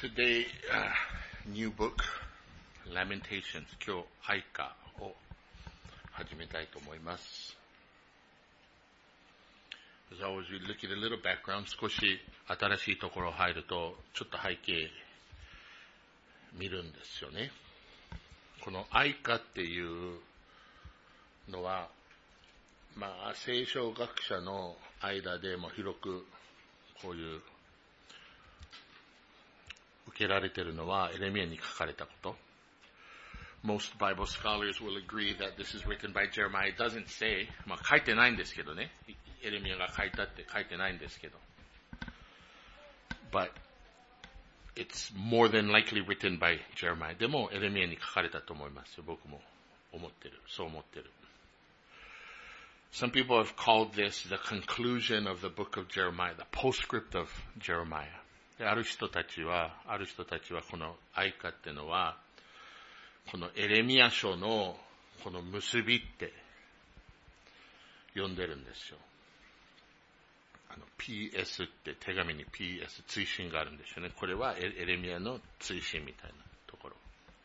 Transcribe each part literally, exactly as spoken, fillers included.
Today, uh, new book, Lamentations. 今日、愛歌を始めたいと思います。As always, we look at a little background. 少し新しいところ入ると、ちょっと背景見るんですよね。この愛歌っていうのは、まあ、聖書学者の間でも広くこういう受けられているのはエレミヤに書かれたこと。Most Bible scholars will agree that this is written by Jeremiah. It doesn't say, まあ書いてないんですけどね。エレミヤが書いたって書いてないんですけど。But it's more than likely written by Jeremiah. でもエレミヤに書かれたと思いますよ。僕も思ってる。そう思ってる。Some people have called this the conclusion of the book of Jeremiah, the postscript of Jeremiah. ある人たちは、ある人たちはこの愛歌っていうのは、このエレミヤ書のこの結びって呼んでるんですよ。あの ピーエス って手紙に ピーエス 追伸があるんですよね。これはエレミヤの追伸みたいなところ。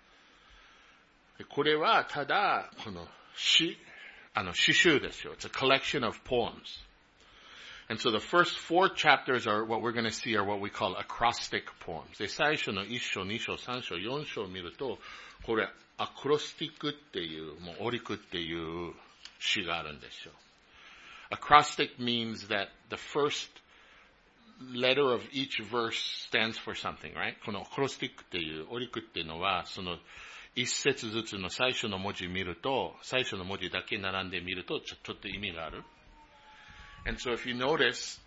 これはただこの詩、あの詩集ですよ。It's a collection of poems. And so the first four chapters are what we're going to see are what we call acrostic poems. で、最初のいっ章、に章、さん章、よん章を見ると、これアクロスティックっていう、もうオリクっていう詩があるんですよ。Acrostic means that the first letter of each verse stands for something, right? このアクロスティックっていう、オリクっていうのは、その一節ずつの最初の文字見ると、最初の文字だけ並んで見ると、ちょ、ちょっと意味がある。And so if you notice,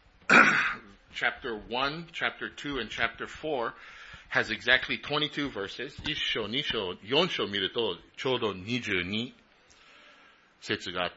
chapter one, chapter two, and chapter four has exactly twenty-two verses. いっ章、に章、よん章見るとちょうどにじゅうに節があって、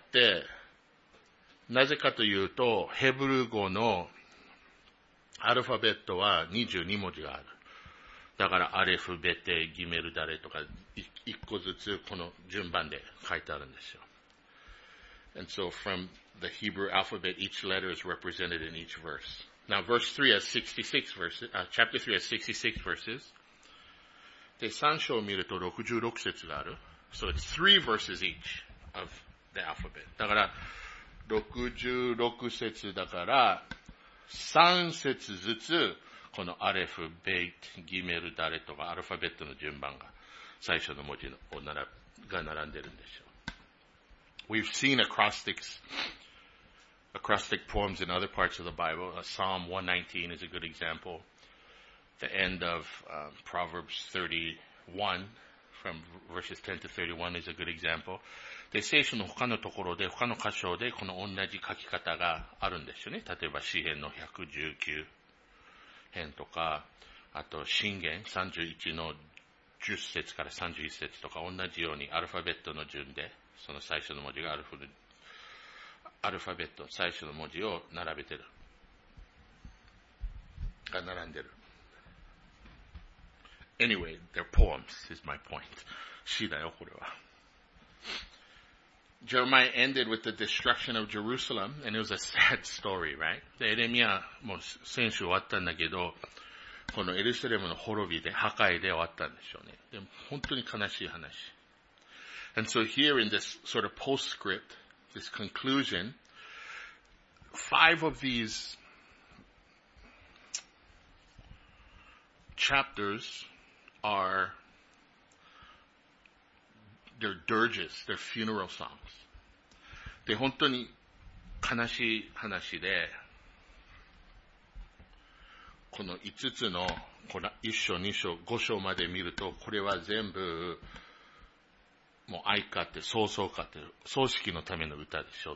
なぜかというと、ヘブル語のアルファベットはにじゅうに文字がある。だからアレフ、ベテ、ギメル、ダレとかいっこずつこの順番で書いてあるんですよ。And so from the Hebrew alphabet, each letter is represented in each verse. Now, verse three has sixty-six verses, uh, chapter three has sixty-six verses. で、さん章を見るとろくじゅうろく節がある。So it's three verses each of the alphabet. だから、ろくじゅうろく節だから、さん節ずつ、このアレフ、ベイト、ギメル、ダレとかアルファベットの順番が、最初の文字をならが並んでるんですよ。We've seen acrostics, acrostic poems in other parts of the Bible. Uh, Psalm one nineteen is a good example. The end of um, Proverbs thirty-one, from verses ten to thirty-one, is a good example. で、聖書の他のところで、他の箇所でこの同じ書き方があるんですよね。例えば詩編のひゃくじゅうきゅう編とか、あと箴言さんじゅういちのじゅっ節からさんじゅういち節とか同じようにアルファベットの順で、その最初の文字がアルフ、アルファベット、最初の文字を並べてる。が並んでる。Anyway, they're poems, is my point. 詩だよ、これは。Jeremiah ended with the destruction of Jerusalem, and it was a sad story, right? で、エレミヤも先週終わったんだけど、このエルサレムの滅びで、破壊で終わったんでしょうね。でも本当に悲しい話。And so here in this sort of postscript, this conclusion, five of these chapters are, they're dirges, they're funeral songs. で、本当に悲しい話で、このいつつの、このいっ章、に章、ご章まで見ると、これは全部、もう愛歌って葬送歌って葬式のための歌でしょって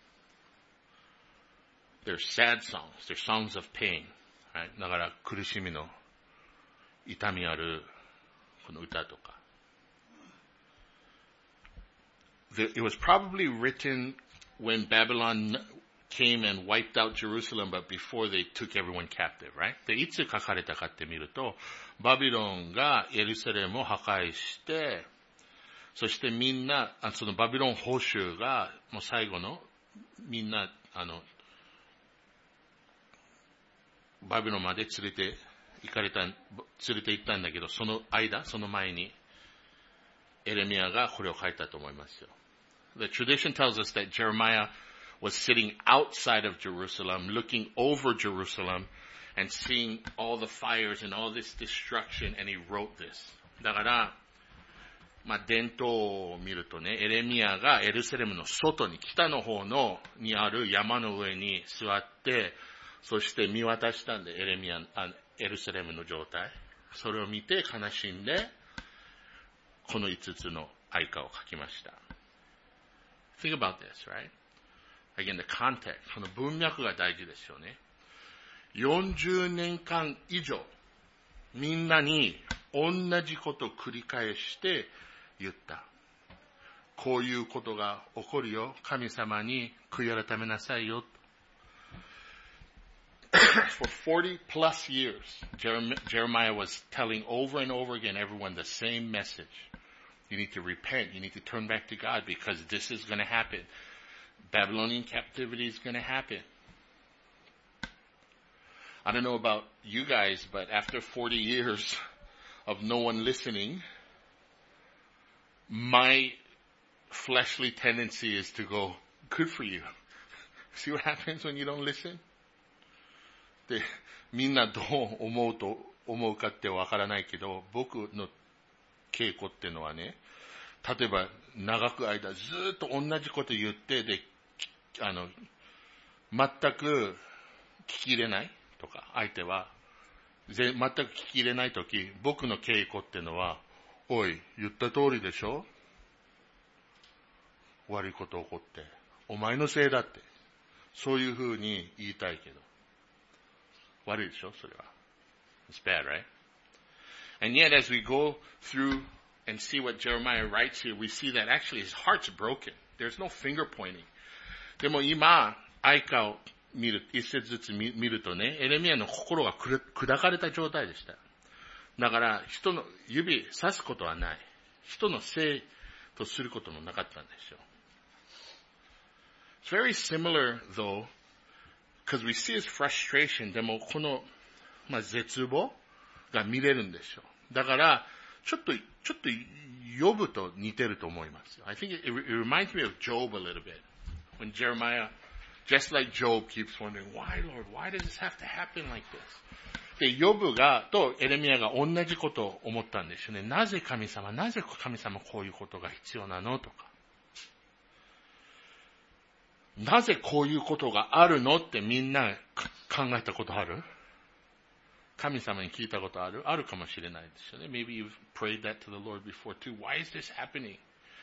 。They're sad songs. They're songs of pain. Right? だから苦しみの痛みあるこの歌とか。The, it was probably written when Babylon came and wiped out Jerusalem, but before they took everyone captive, right? で、いつ書かれたかって見ると、バビロンがエルサレムを破壊して、そしてみんな、そのバビロン捕囚が、もう最後の、みんな、あの、バビロンまで連れて行かれた、連れて行ったんだけど、その間、その前に、エレミヤがこれを書いたと思いますよ。The tradition tells us that Jeremiah was sitting outside of Jerusalem, looking over Jerusalem, and seeing all the fires and all this destruction, and he wrote this. だから、まあ、伝統を見るとね、エレミヤがエルサレムの外に、北の方のにある山の上に座って、そして見渡したんで、エレミヤ、あエルサレムの状態。それを見て悲しんで、この五つの愛歌を書きました。Think about this, right? Again, the context. この文脈が大事ですよね。よんじゅうねんかん以上、みんなに同じことを繰り返して言った。こういうことが起こるよ。神様に悔い改めなさいよ。For forty plus years, Jeremiah was telling over and over again everyone the same message. You need to repent. You need to turn back to God because this is going to happen. Babylonian captivity is going to happen. I don't know about you guys, but after forty years of no one listening, my fleshly tendency is to go, good for you. See what happens when you don't listen? で、みんなどう思うと思うかってわからないけど、僕の傾向っていうのはね、例えば長く間ずっと同じこと言って、で、あの、全く聞き入れないとか、相手は、全く聞き入れないとき、僕の傾向っていうのは、おい、言った通りでしょ？悪いこと起こって、お前のせいだって、そういうふうに言いたいけど、悪いでしょそれは。It's bad, right? And yet, as we go through and see what Jeremiah writes here, we see that actually his heart's broken. There's no finger pointing. でも今、愛歌を見る、一節ずつ見るとね、エレミヤの心が砕かれた状態でした。だから、人の指さすことはない。人のせいとすることもなかったんですよ。It's very similar, though, because we see his frustration. でも、この、まあ、絶望が見れるんですよ。だから、ちょっと、ちょっと、ヨブと似てると思います。I think it, it reminds me of Job a little bit. When Jeremiah, just like Job, keeps wondering, why, Lord, why does this have to happen like this? で、ヨブが、とエレミヤが同じことを思ったんですよね。なぜ神様、なぜ神様こういうことが必要なのとか。なぜこういうことがあるのってみんな考えたことある？神様に聞いたことある？あるかもしれないですよね。Maybe you've prayed that to the Lord before too. Why is this happening?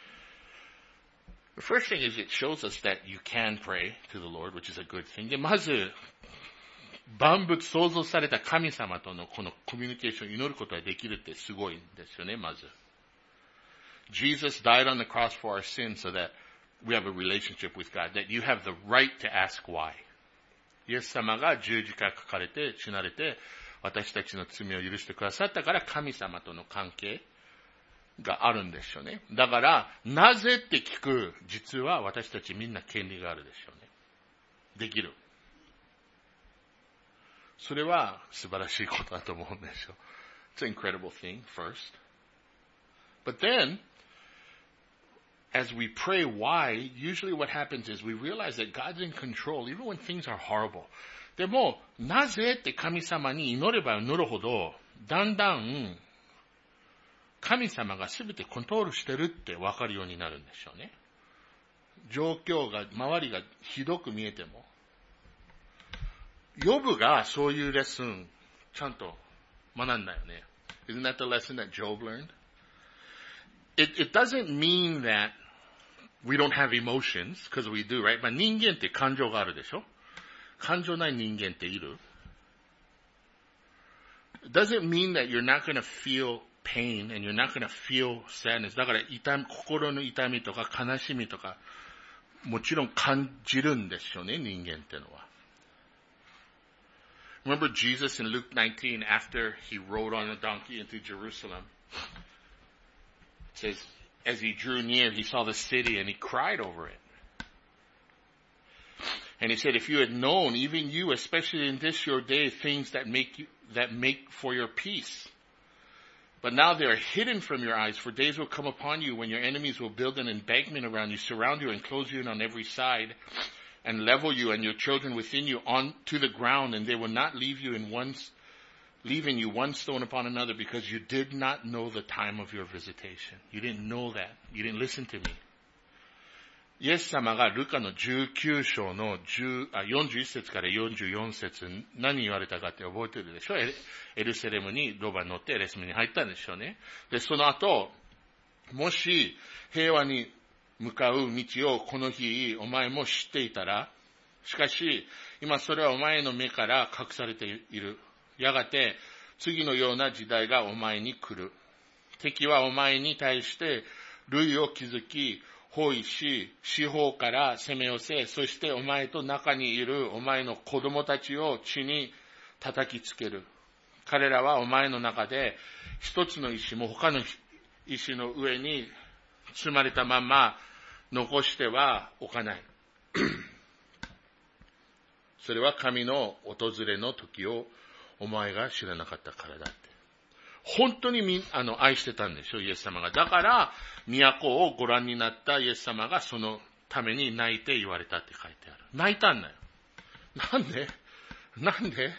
The first thing is it shows us that you can pray to the Lord, which is a good thing. で、まず、万物創造された神様とのこのコミュニケーションを祈ることができるってすごいんですよね、まず。Jesus died on the cross for our sins so that we have a relationship with God, that you have the right to ask why. イエス様が十字架書かれて、死なれて、私たちの罪を許してくださったから神様との関係があるんですよね。だから、なぜって聞く、実は私たちみんな権利があるでしょうね。できる。それは素晴らしいことだと思うんですよ。It's an incredible thing, first. But then, as we pray why, usually what happens is we realize that God's in control, even when things are horrible. でも、なぜって神様に祈れば祈るほど、だんだん、神様が全てコントロールしてるって分かるようになるんでしょうね。状況が、周りがひどく見えても。ヨブがそういうレッスン、ちゃんと学んだよね。Isn't that the lesson that Job learned? It, it doesn't mean that we don't have emotions, because we do, right? まあ人間って感情があるでしょ？感情ない人間っている？ It doesn't mean that you're not going to feel pain and you're not going to feel sadness. だから痛み、心の痛みとか悲しみとか、もちろん感じるんですよね、人間ってのは。Remember Jesus in Luke nineteen, after he rode on a donkey into Jerusalem, it says, as he drew near, he saw the city and he cried over it. And he said, if you had known, even you, especially in this your day, things that make you, that make for your peace. But now they are hidden from your eyes, for days will come upon you when your enemies will build an embankment around you, surround you and close you in on every side, and level you and your children within you onto the ground, and they will not leave you in one, leaving you one stone upon another, because you did not know the time of your visitation. You didn't know that. You didn't listen to me. イエス様がルカのじゅうきゅう章の10あよんじゅういち節からよんじゅうよん節何言われたかって覚えてるでしょ。エルサレムにロバに乗ってエルサレムに入ったんでしょうね。で、その後、もし平和に向かう道をこの日お前も知っていたら、しかし今それはお前の目から隠されている。やがて次のような時代がお前に来る。敵はお前に対して類を築き、包囲し、四方から攻め寄せ、そしてお前と中にいるお前の子供たちを地に叩きつける。彼らはお前の中で一つの石も他の石の上に積まれたまま残してはおかない。それは神の訪れの時をお前が知らなかったからだって。本当にみあの愛してたんでしょ、イエス様が。だから、都をご覧になったイエス様がそのために泣いて言われたって書いてある。泣いたんだよ。なんでなんで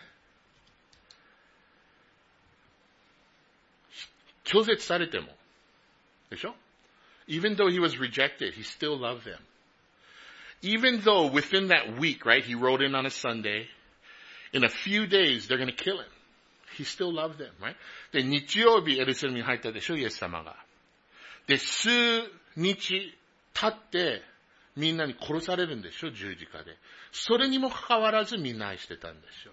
拒絶されても。でしょ Even though he was rejected, he still loved them. Even though within that week, right, he rode in on a Sunday, in a few days they're going to kill him.He still loved them, right? で、日曜日エルサレムに入ったでしょ、イエス様が。で、数日経ってみんなに殺されるんでしょ、十字架で。それにもかかわらずみんな愛してたんでしょ。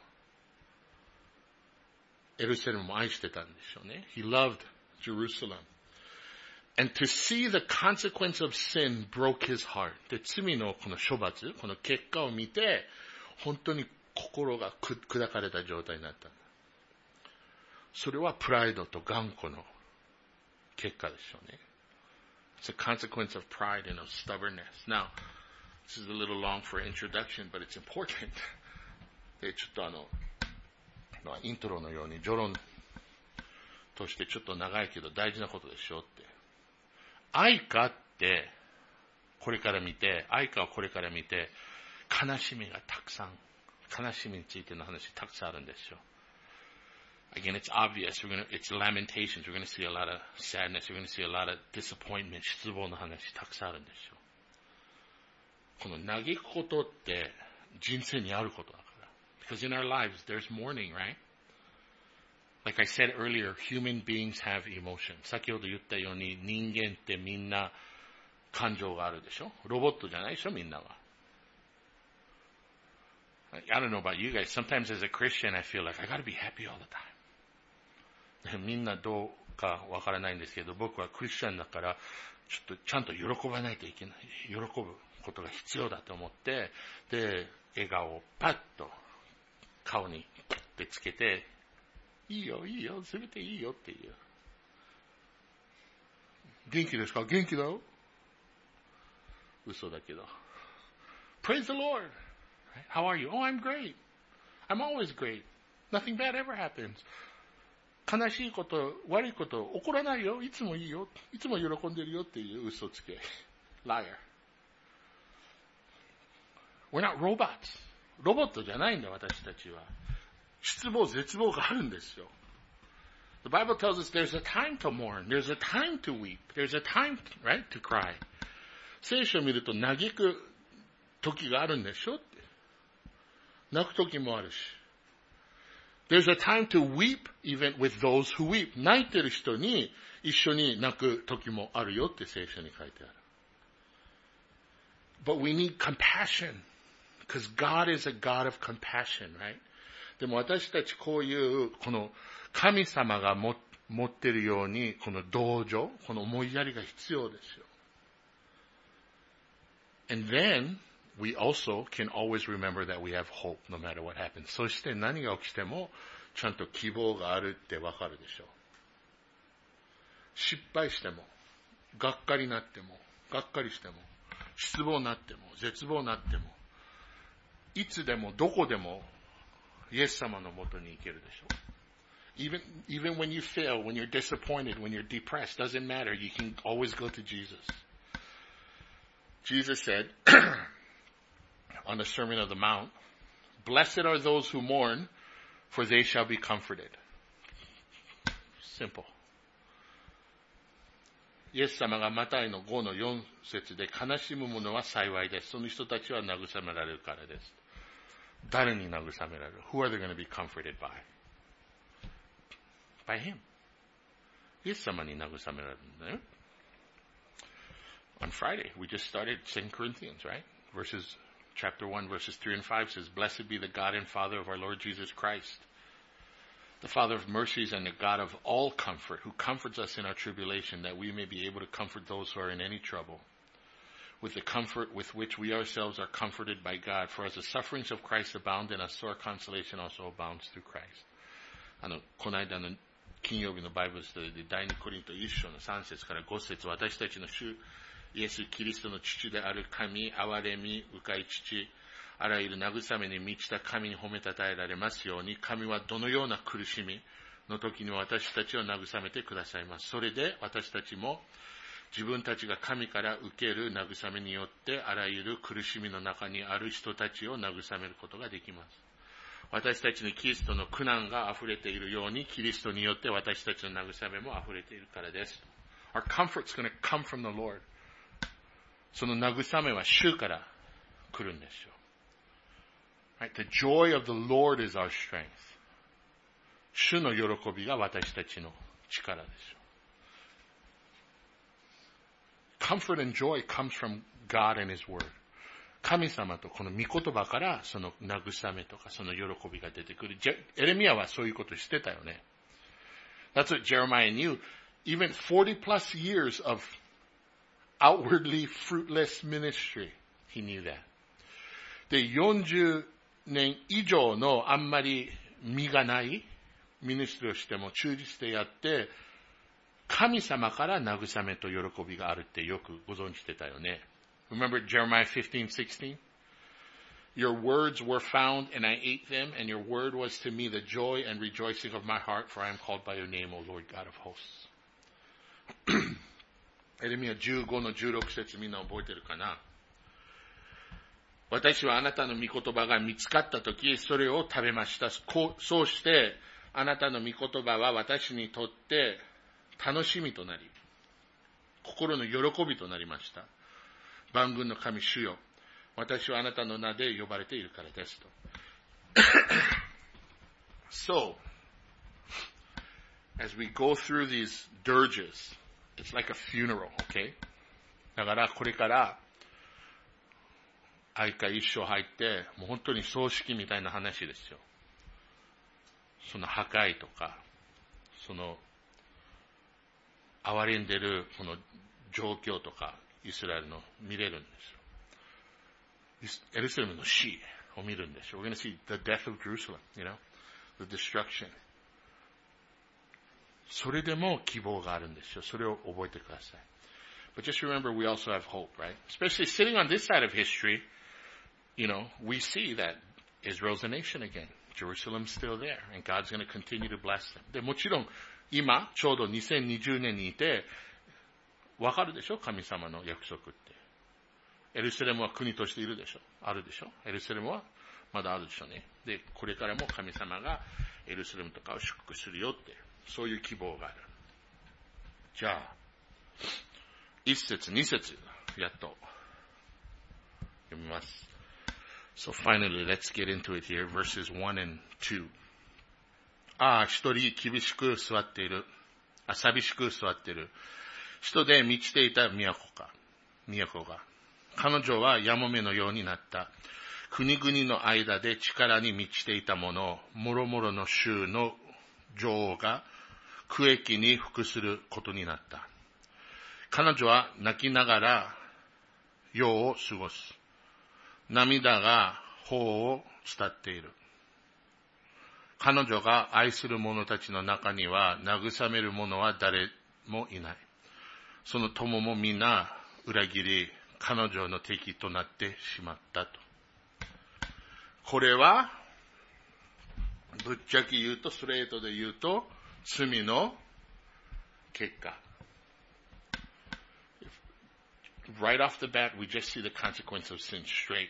エルサレムも愛してたんでしょうね。He loved Jerusalem. And to see the consequence of sin broke his heart. で、罪のこの処罰、この結果を見て、本当に心が砕かれた状態になった。それはプライドと頑固の結果でしょうね。It's a consequence of pride and of stubbornness. Now, this is a little long for introduction, but it's important. で、ちょっとあの、イントロのように序論としてちょっと長いけど大事なことでしょうって。愛かって、これから見て、愛かをこれから見て、悲しみがたくさん、悲しみについての話たくさんあるんですよ。Again, it's obvious. We're gonna, it's lamentations. We're going to see a lot of sadness. We're going to see a lot of disappointment. 失望の話たくさんあるんですよ。この嘆くことって人生にあることだから。Because in our lives, there's mourning, right? Like I said earlier, human beings have emotion. 先ほど言ったように人間ってみんな感情があるでしょ。ロボットじゃないでしょ、みんなは。I don't know about you guys. Sometimes as a Christian, I feel like I got to be happy all the time. みんなどうかわからないんですけど、僕はクリスチャンだから、ちょっとちゃんと喜ばないといけない。喜ぶことが必要だと思って、で、笑顔をパッと顔にキュッてつけて、いいよ、いいよ、すべていいよっていう。元気ですか？元気だよ。嘘だけど。Praise the Lord! How are you? Oh, I'm great. I'm always great. Nothing bad ever happens. 悲しいこと、悪いこと、起こらないよ。いつもいいよ。いつも喜んでるよっていう嘘つけ。Liar. We're not robots. ロボットじゃないんだ、私たちは。失望、絶望があるんですよ。The Bible tells us there's a time to mourn. There's a time to weep. There's a time, right, to cry. 聖書を見ると嘆く時があるんでしょって。泣く時もあるし。There's a time to weep even with those who weep. 泣いてる人に一緒に泣く時もあるよって聖書に書いてある。But we need compassion. Because God is a God of compassion, right? でも私たちこういうこの神様がも持っているようにこの同情、この思いやりが必要ですよ。And then we also can always remember that we have hope no matter what happens. そして何が起きてもちゃんと希望があるってわかるでしょう。失敗しても、がっかりになっても、がっかりしても、失望になっても、絶望になっても、 いつでもどこでもイエス様のもとに行けるでしょう。Even, even when you fail, when you're disappointed, when you're depressed, doesn't matter. You can always go to Jesus. Jesus said on the Sermon on the Mount, Blessed are those who mourn, for they shall be comforted. Simple. イエス様がマタイのごのよん節で悲しむ者は幸いです。その人たちは慰められるからです。誰に慰められる？ Who are they going to be comforted by? By him. イエス様に慰められるんだよ。On Friday, we just started Second Corinthians, right? Verses, chapter one, verses three and five says, Blessed be the God and Father of our Lord Jesus Christ, the Father of mercies and the God of all comfort, who comforts us in our tribulation, that we may be able to comfort those who are in any trouble, with the comfort with which we ourselves are comforted by God. For as the sufferings of Christ abound in us, so our consolation also abounds through Christ. あの、この間の金曜日のバイブルスタディで第二コリントいっ章のさん節からご節、私たちの主イエス・キリストの父である神、憐れみ、深い父、あらゆる慰めに満ちた神に褒めたたえられますように、神はどのような苦しみの時に私たちを慰めてくださいます。それで私たちも自分たちが神から受ける慰めによって、あらゆる苦しみの中にある人たちを慰めることができます。私たちにキリストの苦難が溢れているように、キリストによって私たちの慰めも溢れているからです。Our comfort's going to come from the Lord. その慰めは主から来るんですよ。Right? The joy of the Lord is our strength. 主の喜びが私たちの力ですよ。Comfort and joy comes from God and His Word. 神様とこの御言葉からその慰めとかその喜びが出てくる。エレミヤはそういうことしてたよね。That's what Jeremiah knew. Even forty plus years of outwardly fruitless ministry, he knew that. で、よんじゅうねん以上のあんまり実がないミニストリーをしても忠実でやって、神様から慰めと喜びがあるってよくご存知してたよね。Remember Jeremiah fifteen sixteen? Your words were found and I ate them, and your word was to me the joy and rejoicing of my heart, for I am called by your name, O Lord God of hosts. エレミヤじゅうごのじゅうろく節みんな覚えてるかな？私はあなたの御言葉が見つかったとき、それを食べました。そうして、あなたの御言葉は私にとって楽しみとなり、心の喜びとなりました。万軍の神主よ、私はあなたの名で呼ばれているからですと。So, as we go through these dirges, it's like a funeral, okay? だからこれから愛歌一章入って、もう本当に葬式みたいな話ですよ。その破壊とか、その哀れんでるこの状況とか、イスラエルの見れるんですよ。エルサレムの死を見るんですよ。We're going to see the death of Jerusalem, you know, the destruction. それでも希望があるんですよ。それを覚えてください。But just remember, we also have hope, right? Especially sitting on this side of history, you know, we see that Israel's a nation again. Jerusalem's still there, and God's going to continue to bless them. で、もちろん、今、ちょうどにせんにじゅうねんにいて、わかるでしょ？神様の約束って。エルサレムは国としているでしょ？あるでしょ？エルサレムはまだあるでしょうね。で、これからも神様がエルサレムとかを祝福するよって、そういう希望がある。じゃあ、一節、二節、やっと読みます。So finally, let's get into it here, verses one and two. ああ、一人厳しく座っている。あ、寂しく座っている。人で満ちていた都か。都が。彼女はやもめのようになった。国々の間で力に満ちていたものを、もろもろの州の女王が苦役に服することになった。彼女は泣きながら世を過ごす。涙が頬を伝っている。彼女が愛する者たちの中には慰める者は誰もいない。その友もみんな裏切り、彼女の敵となってしまったと。 これは、ぶっちゃけ言うと、ストレートで言うと、罪の結果。Right off the bat, we just see the consequence of sin straight.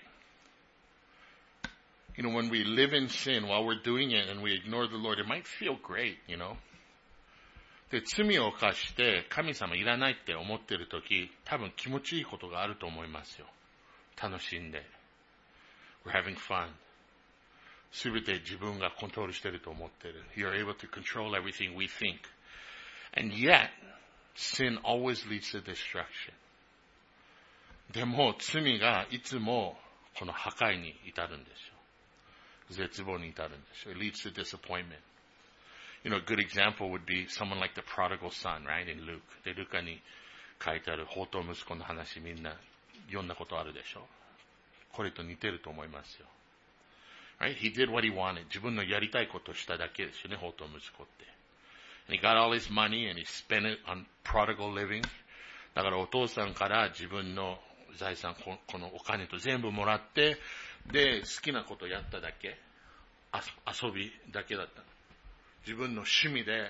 You know, when we live in sin while we're doing it and we ignore the Lord, it might feel great, you know. で、罪を犯して神様いらないって思ってるとき、多分気持ちいいことがあると思いますよ。楽しんで。We're having fun. すべて自分がコントロールしてると思ってる。You're able to control everything we think. And yet, sin always leads to destruction. でも罪がいつもこの破壊に至るんですよ。絶望に至るんですよ。It leads to disappointment. You know, a good example would be someone like the prodigal son, right, in Luke. で、ルカに書いてある放蕩息子の話、みんな読んだことあるでしょ。これと似てると思いますよ。Right? He did what he wanted. 自分のやりたいことをしただけですよね、放蕩息子って。And he got all his money and he spent it on prodigal living. だからお父さんから自分の財産、このお金と全部もらって、で、好きなことやっただけ。遊びだけだった。自分の趣味で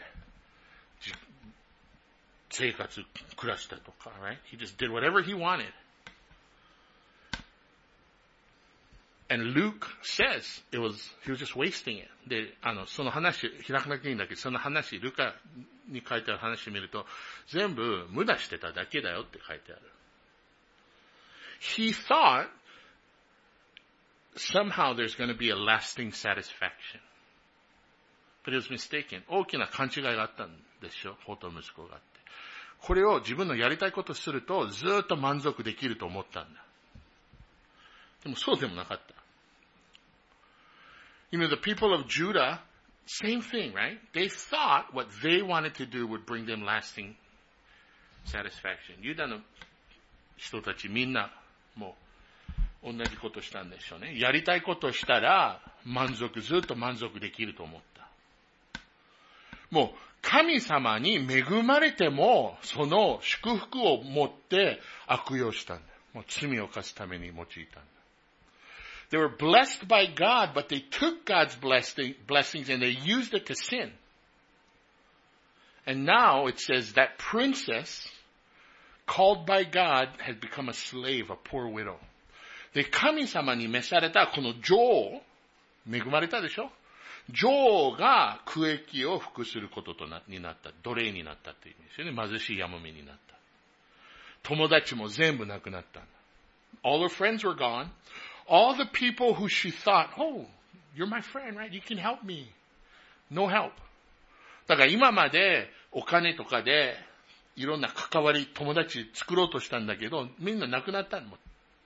生活、暮らしたとか、right? He just did whatever he wanted. And Luke says it was, he was just wasting it. で、あの、その話、開かなきゃいいんだけど、その話、ルカに書いてある話を見ると、全部無駄してただけだよって書いてある。He thought somehow there's going to be a lasting satisfaction. But he was mistaken. 大きな勘違いがあったんですよ。放蕩息子があって。これを自分のやりたいことするとずっと満足できると思ったんだ。でもそうでもなかった。You know, the people of Judah, same thing, right? They thought what they wanted to do would bring them lasting satisfaction. ユダの人たちみんなもう同じことしたんでしょうね。やりたいことしたら満足、ずっと満足できると思った。もう神様に恵まれてもその祝福を持って悪用したんだ。もう罪を犯すために用いたんだ。They were blessed by God, but they took God's blessing, blessings and they used it to sin. And now it says that princess called by God has become a slave, a poor widow. で、神様に召されたこの女王、恵まれたでしょ？女王が苦役を服することとなになった。奴隷になったっていう意味ですよね。貧しいやもめになった。友達も全部亡くなったんだ。All her friends were gone. All the people who she thought, oh, you're my friend, right? You can help me. No help. だから今までお金とかでいろんな関わり、友達作ろうとしたんだけど、みんな亡くなったの。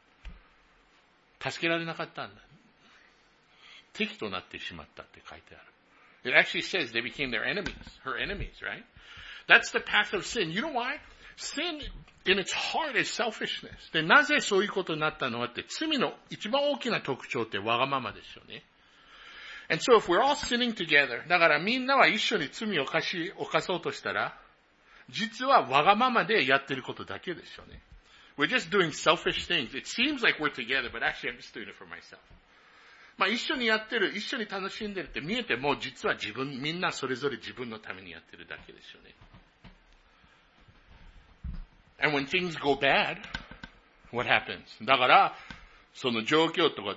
助けられなかったんだ。敵となってしまったって書いてある。It actually says they became their enemies, her enemies, right? That's the path of sin. You know why? Sin in its heart is selfishness. で、なぜそういうことになったのって、罪の一番大きな特徴ってわがままですよね。And so if we're all sinning together, だからみんなは一緒に罪を犯し、犯そうとしたら、実はわがままでやってることだけですよね。We're just doing selfish things. It seems like we're together, but actually I'm just doing it for myself. まあ一緒にやってる、一緒に楽しんでるって見えても、実は自分、みんなそれぞれ自分のためにやってるだけですよね。And when things go bad, what happens? だから、その状況とか、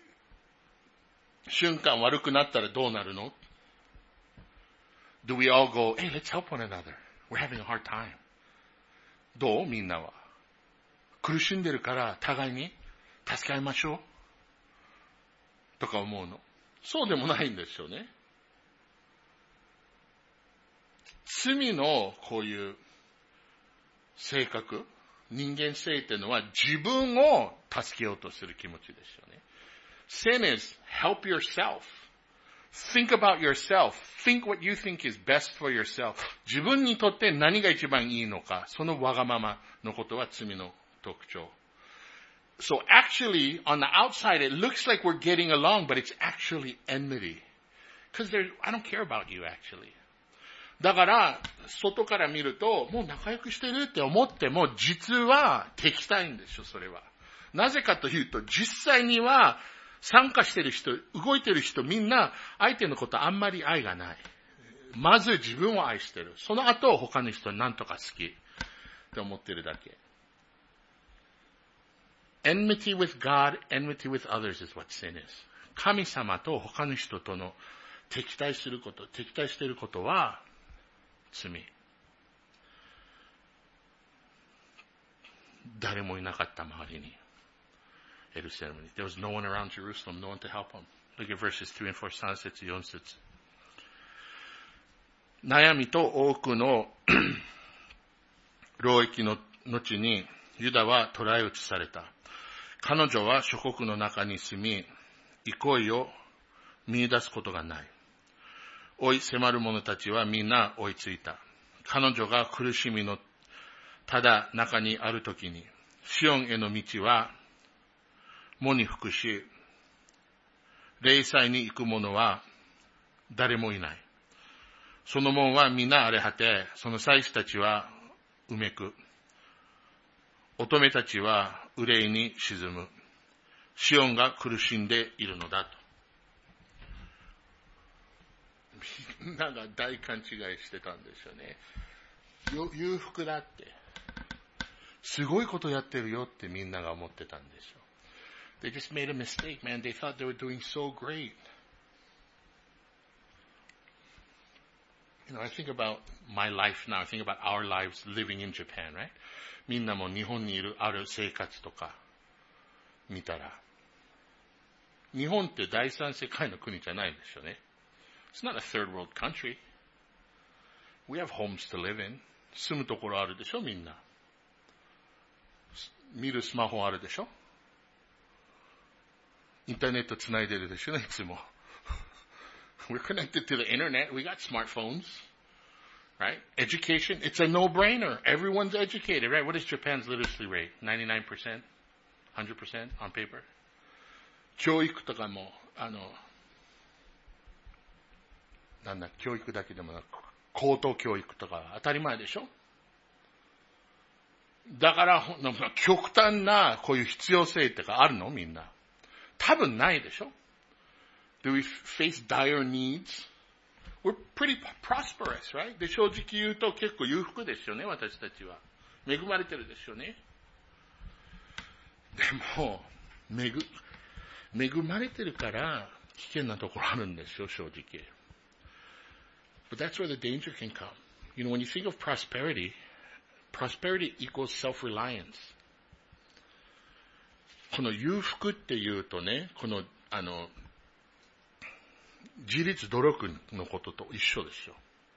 瞬間悪くなったらどうなるの？ Do we all go, hey, let's help one another. We're having a hard time. どう？みんなは。苦しんでるから互いに助け合いましょう。とか思うの。そうでもないんですよね。罪のこういう性格、人間性っていうのは自分を助けようとする気持ちですよね。Sin is help yourself. Think about yourself. Think what you think is best for yourself. 自分にとって何が一番いいのか、そのわがままのことは罪の特徴。So actually, on the outside, it looks like we're getting along, but it's actually enmity. Because I don't care about you, actually. だから、外から見ると、もう仲良くしてるって思っても、実は敵対んですよ、それは。なぜかというと、実際には、 参加してる人、動いてる人みんな相手のことあんまり愛がない。まず自分を愛してる。その後他の人なんとか好きって思ってるだけ。Enmity with God, enmity with others is what sin is. 神様と他の人との敵対すること、敵対していることは罪。誰もいなかった周りに。エルサレムに。There was no one around Jerusalem, no one to help him. Look at verses three and four,さん節、よん節。悩みと多くの労役の後にユダは捕らえ撃ちされた。彼女は諸国の中に住み、憩いを見出すことがない。追い迫る者たちはみんな追いついた。彼女が苦しみのただ中にあるときに、シオンへの道は喪に服し、霊祭に行く者は誰もいない。その門はみんな荒れ果て、その祭司たちはうめく。乙女たちは憂いに沈む。シオンが苦しんでいるのだと。みんなが大勘違いしてたんですよね。裕福だって。すごいことやってるよってみんなが思ってたんですよ。They just made a mistake, man. They thought they were doing so great. You know, I think about my life now. I think about our lives living in Japan, right? みんなも日本にいるある生活とか見たら、日本って第三世界の国じゃないんですよね。It's not a third world country. We have homes to live in. 住むところあるでしょ、みんな。見るスマホあるでしょ。インターネットつないでるでしょね、いつも。We're connected to the internet. We got smartphones, right? Education, it's a no-brainer. Everyone's educated, right? What is Japan's literacy rate? ninety-nine percent? one hundred percent on paper? 教育とかも、あの、なんだ、教育だけでもなく、高等教育とか当たり前でしょ。だから、極端なこういう必要性ってかあるのみんな。多分ないでしょ。Do we face dire needs? We're pretty prosperous, right? で、正直言うと結構裕福ですよね、私たちは。恵まれてるですよね。でも、恵、恵まれてるから危険なところあるんですよ、正直。But that's where the danger can come. You know, when you think of prosperity, prosperity equals self-reliance. この裕福っていうとね、この、あの、自立努力のことと一緒ですよ。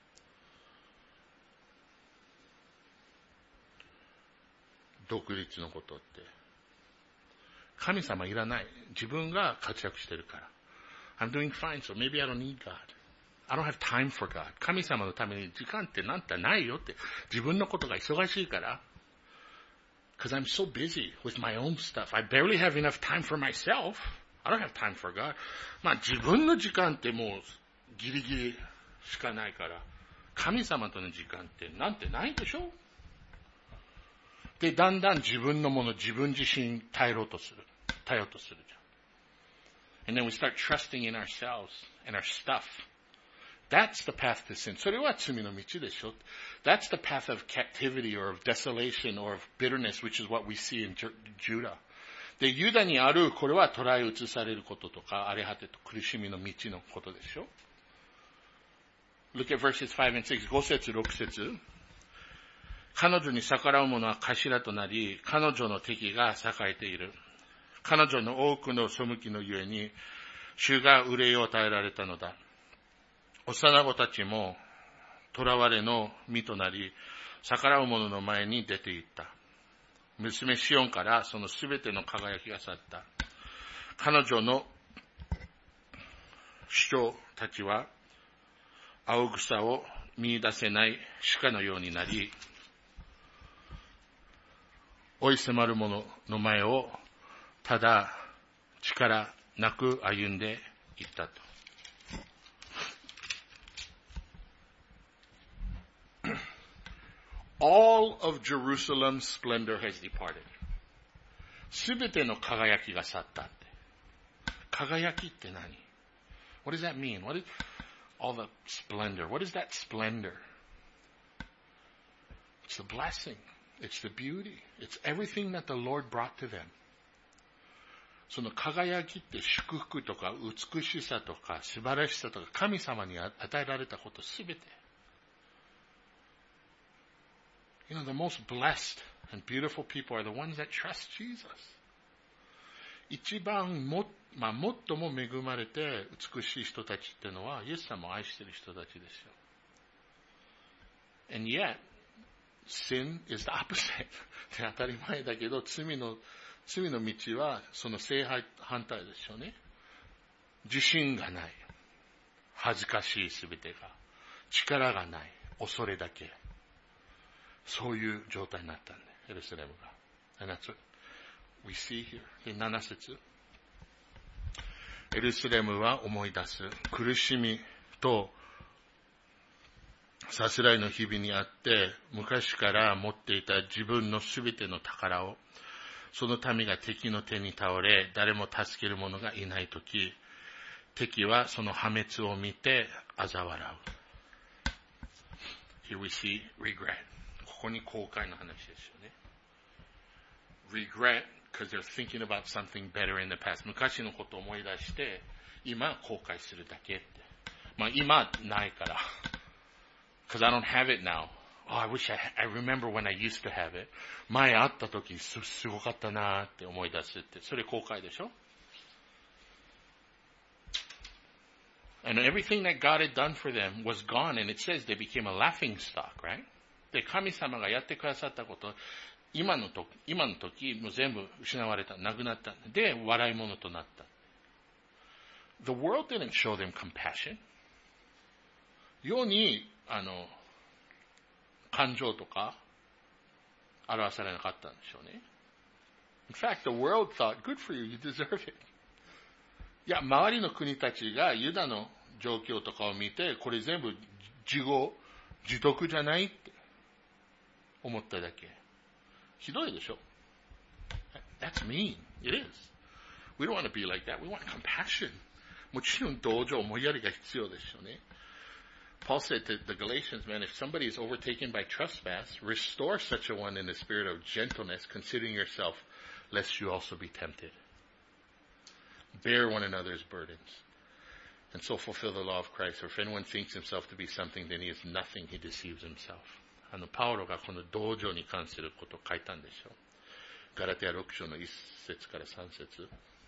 独立のことって。神様いらない。自分が活躍してるから。I'm doing fine, so maybe I don't need God. I don't have time for God. 神様のために時間ってなんてないよって。自分のことが忙しいから。Because I'm so busy with my own stuff. I barely have enough time for myself. I don't have time for God. まあ自分の時間ってもうギリギリしかないから、神様との時間ってなんてないでしょ。で、だんだん自分のもの、自分自身頼ろうとする。頼ろうとするじゃん。And then we start trusting in ourselves and our stuff. That's the path to sin. それは罪の道でしょ。That's the path of captivity or of desolation or of bitterness, which is what we see in Judah. で、ユダにある、これは捕らえ移されることとか、荒れ果てと苦しみの道のことでしょ。Look at verses five and six. ご節、ろく節。彼女に逆らう者は頭となり、彼女の敵が栄えている。彼女の多くの背きのゆえに、主が憂いを与えられたのだ。幼子たちも、囚われの身となり、逆らう者の前に出て行った。娘シオンからそのすべての輝きが去った。彼女の首長たちは青草を見出せない鹿のようになり、追い迫る者の前をただ力なく歩んでいったと。All of Jerusalem's splendor has departed. すべての輝きが去ったって。 輝きって何? What does that mean? What is all the splendor? What is that splendor? It's the blessing. It's the beauty. It's everything that the Lord brought to them. その輝きって祝福とか美しさとか素晴らしさとか神様に与えられたことすべて。You know, the most blessed and beautiful people are the ones that trust Jesus. 一番も、まあ、最も恵まれて美しい人たちっていうのはイエス様を愛している人たちですよ。And yet, sin is the opposite. 当たり前だけど罪の罪の道はその正反対ですよね。自信がない。恥ずかしいすべてが。力がない。恐れだけ。そういう状態になったんで、エルサレムが。And that's what we see here. で、なな節。エルサレムは思い出す。苦しみとさすらいの日々にあって、昔から持っていた自分のすべての宝を、その民が敵の手に倒れ、誰も助ける者がいないとき、敵はその破滅を見て嘲笑う。Here we see regret. ここに後悔の話ですよね。Regret, because they're thinking about something better in the past. 昔のことを思い出して、今後悔するだけって。まあ今ないから。Because I don't have it now. Oh, I wish I, I remember when I used to have it. 前会った時す、すごかったなーって思い出すって。それ後悔でしょ? And everything that God had done for them was gone, and it says they became a laughing stock, right? で、神様がやってくださったこと、今の時、今の時、もう全部失われた、なくなった。で、笑い物となった。The world didn't show them compassion. 世に、あの、感情とか表されなかったんでしょうね。In fact, the world thought, good for you, you deserve it. いや、周りの国たちがユダの状況とかを見て、これ全部自業、自得じゃないって思っただけ。ひどいでしょ? That's mean. It is. We don't want to be like that. We want compassion. もちろん同情、思いやりが必要ですよね。Paul said to the Galatians, man, if somebody is overtaken by trespass, restore such a one in the spirit of gentleness, considering yourself, lest you also be tempted. Bear one another's burdens, and so fulfill the law of Christ. Or if anyone thinks himself to be something, then he is nothing, he deceives himself. あの、パウロがこの同情に関することを書いたんでしょう。ガラテヤろく章のいち節からさん節。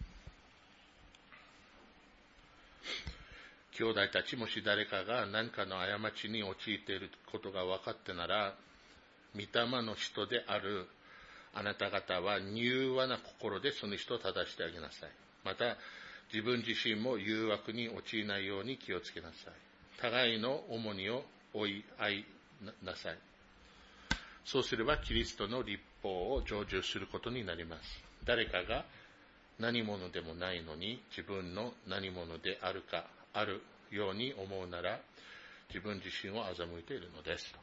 兄弟たち、もし誰かが何かの過ちに陥っていることが分かってなら、御霊の人であるあなた方は柔和な心でその人を正してあげなさい。また、自分自身も誘惑に陥らないように気をつけなさい。互いの重荷を負い合いなさい。そうすればキリストの律法を成就することになります。誰かが何者でもないのに自分の何者であるかあるように思うなら自分自身を欺いているのです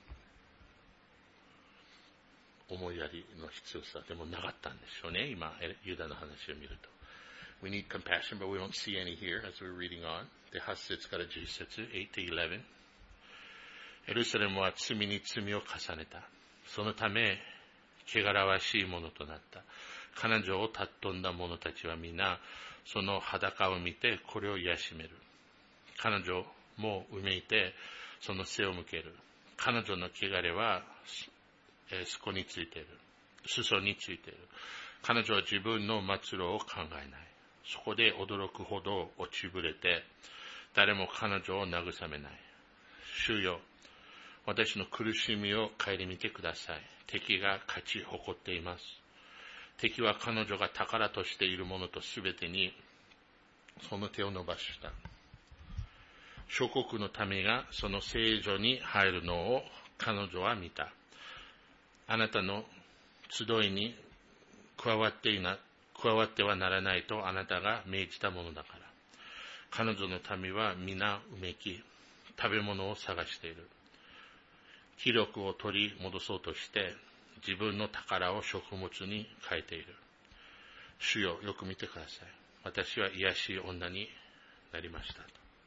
と。思いやりの必要さでもなかったんでしょうね。今ユダの話を見ると。We need compassion, but we don't see any here as we're reading on. で、はち節からじゅう節、eight to eleven。エルサレムは罪に罪を重ねた。そのため、汚らわしいものとなった。彼女を尊んだ者たちは皆、その裸を見てこれを癒しめる。彼女もうめいて、その背を向ける。彼女の汚れは、えー、すこについている。裾についている。彼女は自分の末路を考えない。そこで驚くほど落ちぶれて、誰も彼女を慰めない。主よ、私の苦しみを顧みてください。敵が勝ち誇っています。敵は彼女が宝としているものとすべてにその手を伸ばした。諸国の民がその聖所に入るのを彼女は見た。あなたの集いに加わっていな、加わってはならないとあなたが命じたものだから。彼女の民は皆うめき、食べ物を探している。気力を取り戻そうとして自分の宝を食物に変えている。主よ、よく見てください。 私は癒しい女になりました。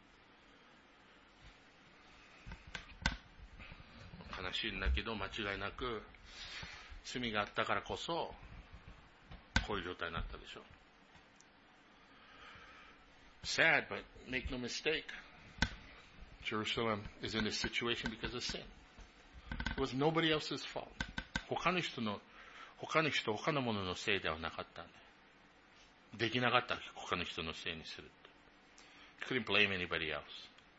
悲しいんだけど間違いなく罪があったからこそこういう状態になったでしょう。Sad, but make no mistake. Jerusalem is in this situation because of sin. It was nobody else's fault. 他の人の、他の人、他のもののせいではなかったんで。できなかった他の人のせいにする。Couldn't blame anybody else.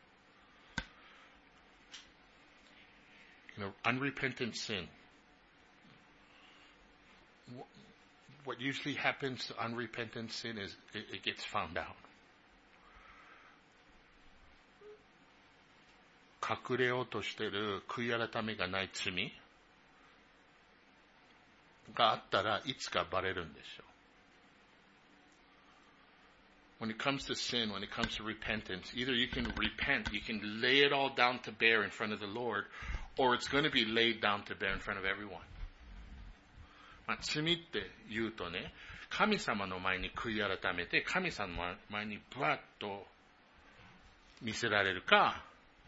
You know, unrepentant sin. What usually happens to unrepentant sin is it, it gets found out. 隠れようとしている悔い改めがない罪があったらいつかバレるんでしょう。When it comes to sin, when it comes to repentance, either you can repent, you can lay it all down to bear in front of the Lord, or it's going to be laid down to bear in front of everyone. まあ、罪って言うとね、神様の前に悔い改めて、神様の前にブワッと見せられるか、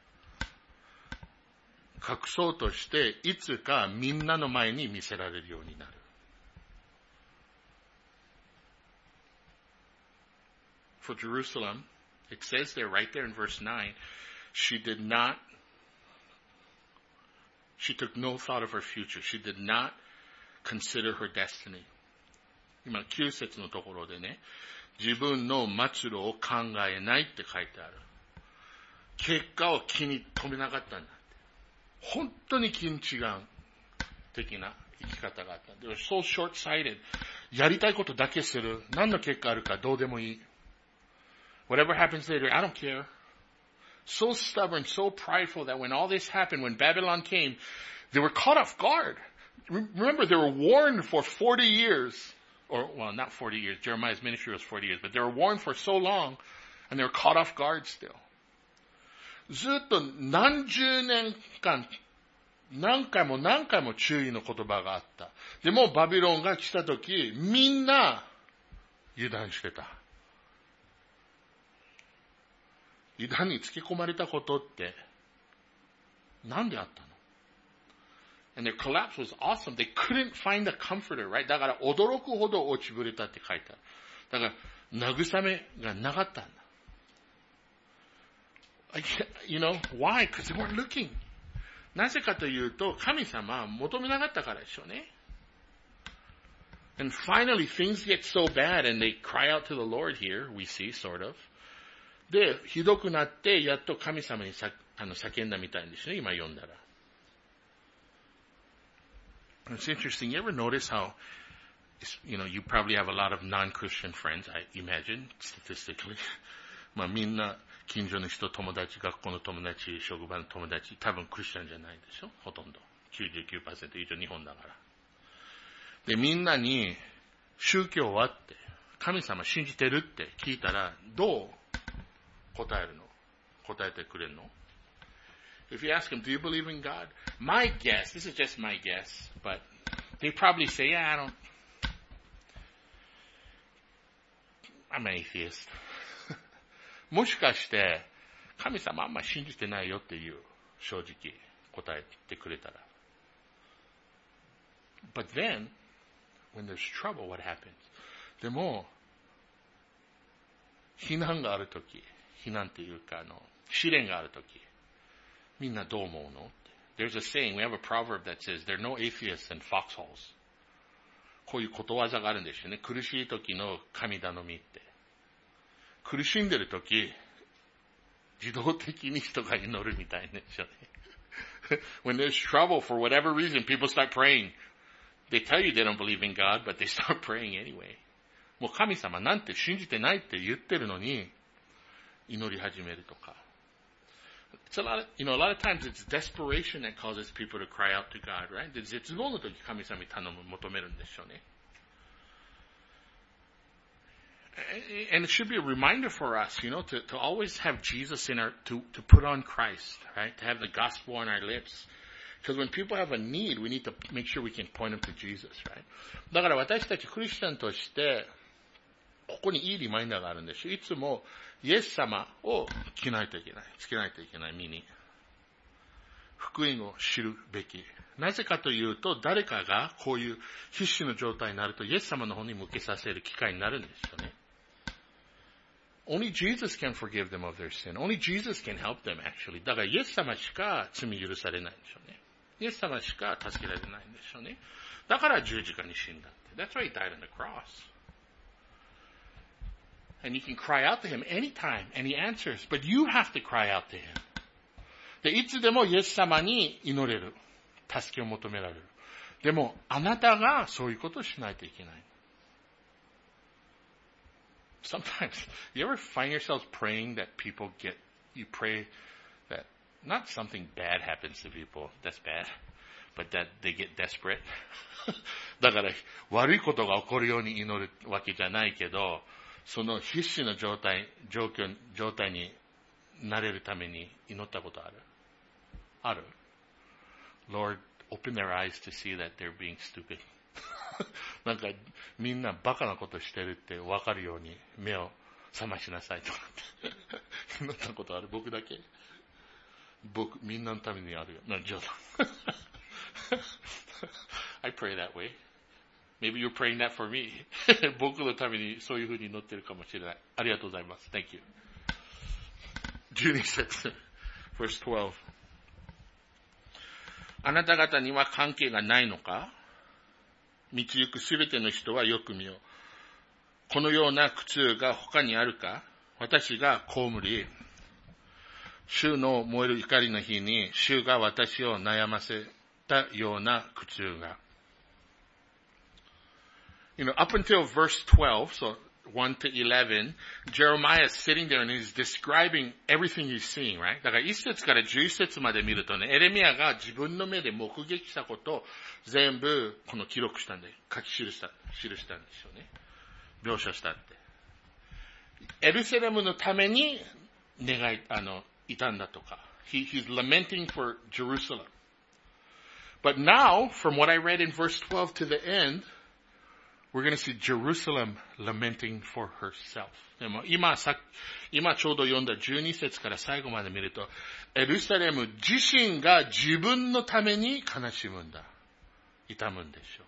隠そうとしていつかみんなの前に見せられるようになる。For Jerusalem, it says there, right there in verse nine, she did not, she took no thought of her future. She did not consider her destiny. 今、きゅう節のところでね、自分の末路を考えないって書いてある。結果を気に留めなかったんだ。本当に近違う的な生き方があった。They were so short-sighted. やりたいことだけする。何の結果あるかどうでもいい。Whatever happens later, I don't care. So stubborn, so prideful that when all this happened, when Babylon came, they were caught off guard. Remember, they were warned for forty years. Or, well, not forty years. Jeremiah's ministry was forty years. But they were warned for so long, and they were caught off guard still. ずっと何十年間、何回も何回も注意の言葉があった。でもバビロンが来たとき、みんな油断してた。油断につけ込まれたことって何であったの？ And their collapse was awesome. They couldn't find a comforter, right? だから驚くほど落ちぶれたって書いてある。だから慰めがなかったんだ。You know, why? Because they weren't looking. なぜかというと、神様は求めなかったからでしょうね。And finally, things get so bad and they cry out to the Lord here, we see, sort of. で、ひどくなって、やっと神様にさあの叫んだみたいですね、今読んだら。It's interesting. You ever notice how, you know, you probably have a lot of non-Christian friends, I imagine, statistically. まあみんな、近所の人、友達、学校の友達、職場の友達、多分クリスチャンじゃないでしょ、ほとんど。きゅうじゅうきゅうパーセント 以上日本だから。で、みんなに、宗教はって、神様信じてるって聞いたら、どう答えるの？答えてくれるの？ If you ask them, do you believe in God? My guess, this is just my guess, but they probably say, yeah, I don't, I'm an atheist. もしかして、神様あんま信じてないよっていう、正直答えてくれたら。But then, when there's trouble, what happens? でも、避難があるとき、避難っていうか、あの、試練があるとき、みんなどう思うの？ There's a saying, we have a proverb that says, there are no atheists in foxholes. こういうことわざがあるんですよね。苦しいときの神頼みって。苦しんでるとき、自動的に人が祈るみたいですよね。When there's trouble, for whatever reason, people start praying. They tell you they don't believe in God, but they start praying anyway. もう神様なんて信じてないって言ってるのに、祈り始めるとか。It's a lot of, you know, a lot of times it's desperation that causes people to cry out to God, right? で、絶望の時神様に頼む、求めるんでしょうね。And it should be a reminder for us, you know, to, to always have Jesus in our, to, to put on Christ, right? To have the gospel on our lips. Because when people have a need, we need to make sure we can point them to Jesus, right? だから私たちクリスチャンとして、 ここにいいリマインダーがあるんですよ。いつもイエス様を着ないといけない。つけないといけない身に。福音を知るべき。なぜかというと、誰かがこういう必死の状態になると、イエス様の方に向けさせる機会になるんですよね。Only Jesus can forgive them of their sin. Only Jesus can help them actually. だからイエス様しか罪許されないんでしょうね。イエス様しか助けられないんでしょうね。だから十字架に死んだって。That's why he died on the cross. And you can cry out to him anytime, and he answers. But you have to cry out to him. で、いつでもイエス様に祈れる。助けを求められる。でも、あなたがそういうことをしないといけない。Sometimes, you ever find yourselves praying that people get, you pray that not something bad happens to people, that's bad, but that they get desperate. だから、悪いことが起こるように祈るわけじゃないけど、その必死の状態、状況、状態になれるために祈ったことある？ある？ Lord, open their eyes to see that they're being stupid. なんかみんなバカなことしてるって分かるように目を覚ましなさいとかって祈ったことある？僕だけ？僕、みんなのためにあるよ。な、冗談。I pray that way. Maybe you're praying that for me. 僕のためにそういうふうに祈ってるかもしれない。ありがとうございます。Thank you. じゅうに節 verse twelve. あなた方には関係がないのか？道行くすべての人はよく見よう。このような苦痛が他にあるか？私が被り、主の燃える怒りの日に主が私を悩ませたような苦痛が。You know, up until verse twelve, so one to eleven, Jeremiah is sitting there and he's describing everything he's seeing, right? だからいち節からじゅういち節まで見るとね、エレミアが自分の目で目撃したことを全部この記録したんで、書き記した、記したんでしょうね。描写したって。エルサレムのために願い、あの、いたんだとか。He, he's lamenting for Jerusalem. But now, from what I read in verse twelve to the end, we're going to see Jerusalem lamenting for herself. でも今さ、今ちょうど読んだじゅうに節から最後まで見ると、エルサレム自身が自分のために悲しむんだ。痛むんでしょ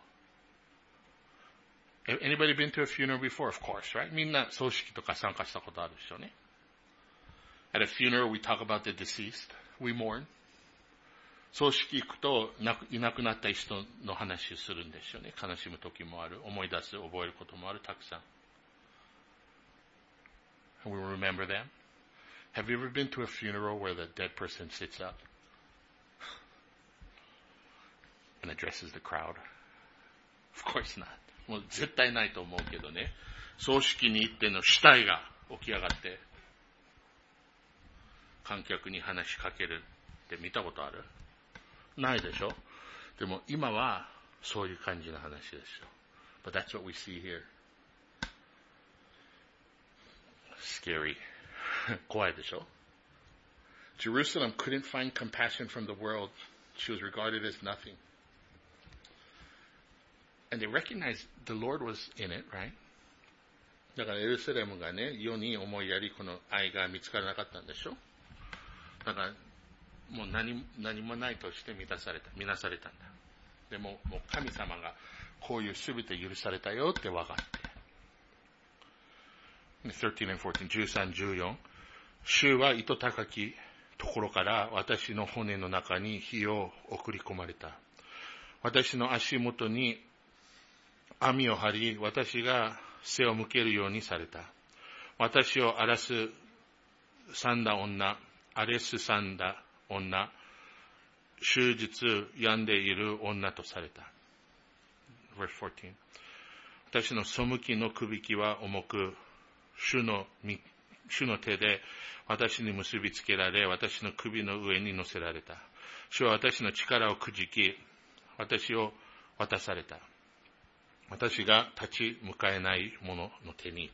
う。Anybody been to a funeral before? Of course, right? みんな葬式とか参加したことあるでしょうね。At a funeral, we talk about the deceased. We mourn. 葬式行くといなくなった人の話をするんですよね。悲しむ時もある。思い出す、覚えることもある。たくさん。And we remember them. Have you ever been to a funeral where the dead person sits up and addresses the crowd? Of course not. もう絶対ないと思うけどね。葬式に行っての死体が起き上がって観客に話しかけるって見たことある？ないでしょ？でも今はそういう感じの話ですよ。But that's what we see here. Scary. 怖いでしょ？ Jerusalem couldn't find compassion from the world. She was regarded as nothing. And they recognized the Lord was in it, right? だからエルサレムがね、世に思いやりこの愛が見つからなかったんでしょ？だからもう 何, 何もないとして満たされた、見なされたんだ。でも、もう神様がこういうすべて許されたよって分かって。thirteen and fourteen, じゅうさん、じゅうよん。主は糸高きところから私の骨の中に火を送り込まれた。私の足元に網を張り、私が背を向けるようにされた。私を荒らすさんだ女、荒れすさんだ女、終日病んでいる女とされた。verse fourteen。私の背きのくびきは重く、主の、主の手で私に結びつけられ、私の首の上に乗せられた。主は私の力をくじき、私を渡された。私が立ち向かえない者の手にって。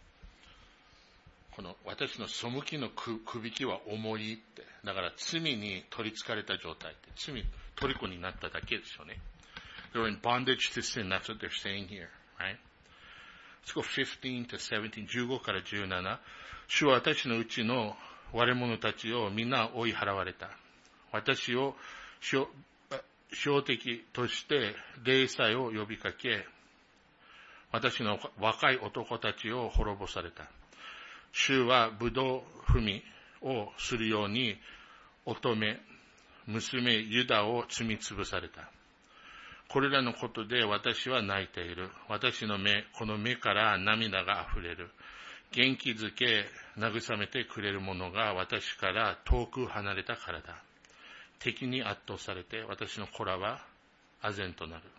この私の背きのくびきは重いって。だから罪に取り憑かれた状態って。罪、虜になっただけですよね。They're in bondage to sin. That's what they're saying here, right? Let's go fifteen to seventeen、じゅうごからじゅうなな。主は私のうちの悪者たちをみんな追い払われた。私を標的として霊祭を呼びかけ、私の若い男たちを滅ぼされた。主はブドウ踏みをするように乙女、娘ユダを積み潰された。これらのことで私は泣いている。私の目、この目から涙があふれる。元気づけ、慰めてくれる者が私から遠く離れたからだ。敵に圧倒されて私の子らは唖然となる。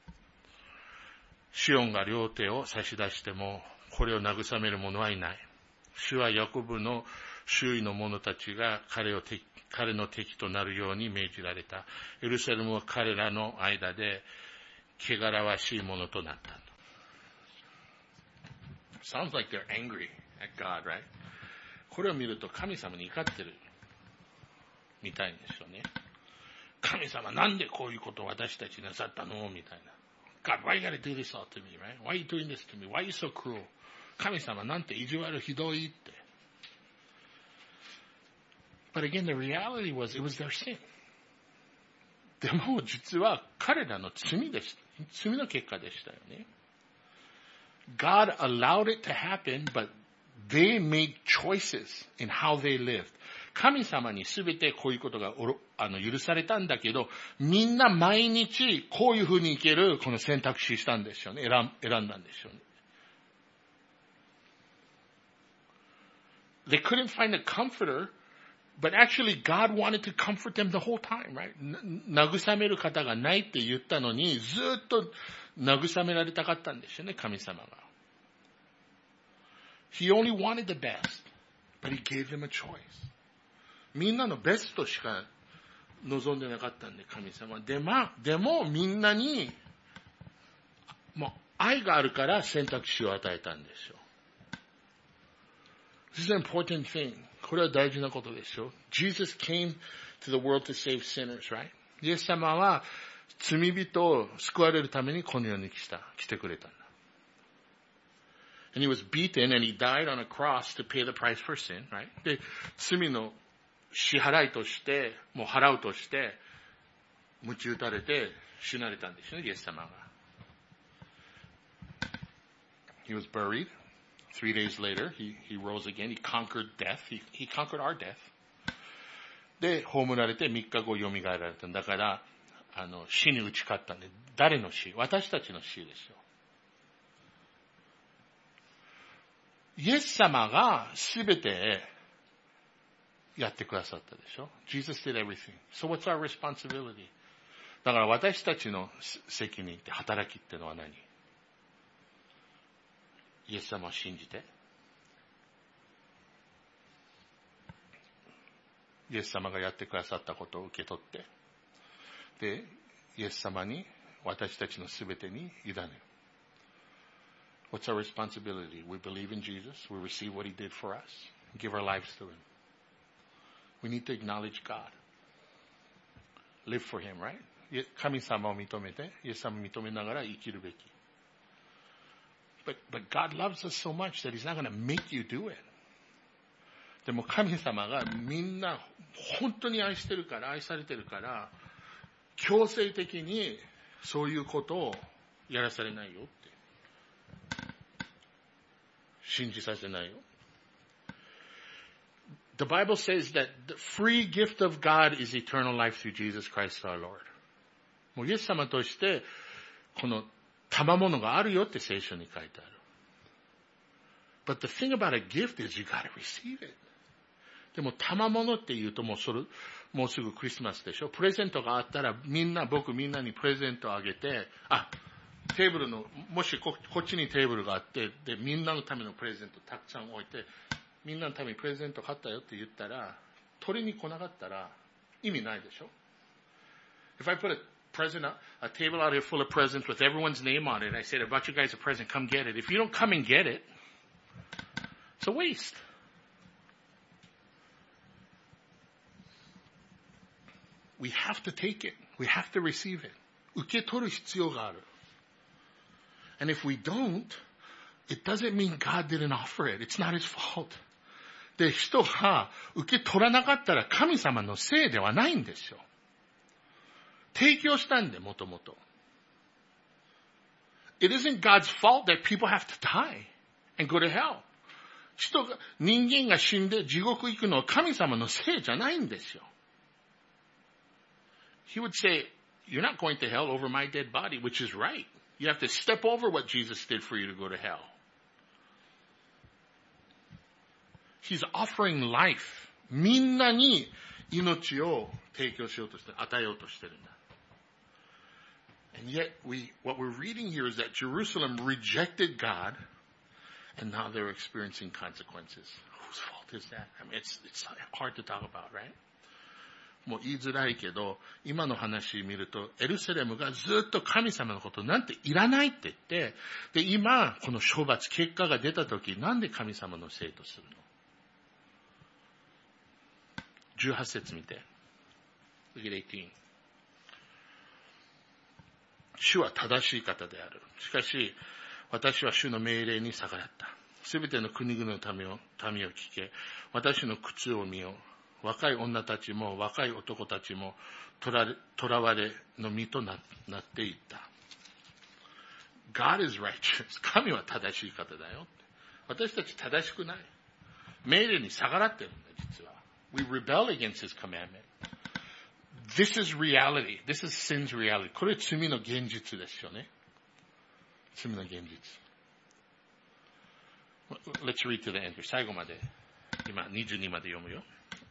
シオンが両手を差し出してもこれを慰める者はいない。主はヤコブの周囲の者たちが彼を敵彼の敵となるように命じられた。エルサレムは彼らの間で汚らわしいものとなった。Sounds like they're angry at God, right? これを見ると神様に怒ってるみたいですよね。神様なんでこういうことを私たちになさったのみたいな。God, why you gotta do this all to me, right? Why are you doing this to me? Why are you so cruel? 神様なんて意地悪ひどいって。But again, the reality was, it was their sin. でも実は彼らの罪でした。罪の結果でしたよね。God allowed it to happen, but they made choices in how they lived. 神様にすべてこういうことがあの許されたんだけど、みんな毎日こういうふうに生きるこの選択肢したんですよね。選ん、選んだんですよね。They couldn't find a comforter, but actually God wanted to comfort them the whole time, right? 慰める方がないって言ったのに、ずっと慰められたかったんですよね、神様が。He only wanted the best, but he gave them a choice. みんなのベストしか望んでなかったんで、神様。でも、でもみんなに、もう愛があるから選択肢を与えたんですよ。This is an important thing. これは大事なことですよ。Jesus came to the world to save sinners, right? イエス様は罪人を救われるためにこの世に来た、来てくれたんだ。And he was beaten and he died on a cross to pay the price for sin, right? で、罪の支払いとして、もう払うとして、鞭打たれて死なれたんですよね、イエス様が。He was buried. Three days later, he, he rose again. He conquered death. He, he conquered our death. で、葬られてみっかご蘇られたんだから、あの、死に打ち勝ったんで、誰の死？私たちの死ですよ。イエス様がすべてやってくださったでしょ。Jesus did everything. So what's our responsibility? だから私たちの責任って働きってのは何？イエス様を信じて、イエス様がやってくださったことを受け取って、で、イエス様に私たちのすべてに委ねる。What's our responsibility? We believe in Jesus. We receive what He did for us. Give our lives to Him. We need to acknowledge God. Live for Him, right? 神様を認めて、イエス様を認めながら生きるべき。But, but God loves us so much that He's not going to make you do it. でも神様がみんな本当に愛してるから、愛されてるから、強制的にそういうことをやらされないよって。信じさせないよ。The Bible says that the free gift of God is eternal life through Jesus Christ our Lord. もうイエス様としてこの賜物があるよって聖書に書いてある。But the thing about a gift is you gotta receive it. でも賜物って言うともうそれ、もうすぐクリスマスでしょ。プレゼントがあったらみんな、僕みんなにプレゼントをあげて、あ、テーブルの、もし こ, こっちにテーブルがあって、で、みんなのためのプレゼントたくさん置いて、みんなのためにプレゼント買ったよって言ったら、取りに来なかったら意味ないでしょ。If I put a present, a table out here full of presents with everyone's name on it, I said, I brought you guys a present, come get it. If you don't come and get it, it's a waste. We have to take it. We have to receive it. 受け取る必要がある。And if we don't, it doesn't mean God didn't offer it. It's not his fault. で、人が受け取らなかったら神様のせいではないんですよ。提供したんで、もともと。It isn't God's fault that people have to die and go to hell. 人が、人間が死んで地獄行くのは神様のせいじゃないんですよ。He would say, you're not going to hell over my dead body, which is right. You have to step over what Jesus did for you to go to hell. He's offering life. みんなに命を提供しようとして、与えようとしてるんだ。And yet, we, what we're reading here is that Jerusalem rejected God, and now they're experiencing consequences. Whose fault is that? I mean, it's, it's hard to talk about, right? もう言いづらいけど、今の話見ると、エルサレムがずっと神様のことなんていらないって言って、で、今、この処罰、結果が出たとき、なんで神様のせいとするの？じゅうはち節見て。Look at eighteen. 主は正しい方である。しかし、私は主の命令に逆らった。すべての国々の民を、民を聞け。私の靴を見よ。若い女たちも若い男たちもとら、とらわれの身と な, なっていった。God is righteous. 神は正しい方だよ。私たち正しくない。命令に逆らってるんだ、実は。We rebel against his commandment. This is reality. This is sin's reality. これ罪の現実ですよね。罪の現実。Let's read to the end. 最後まで。今、にじゅうにまで読むよ。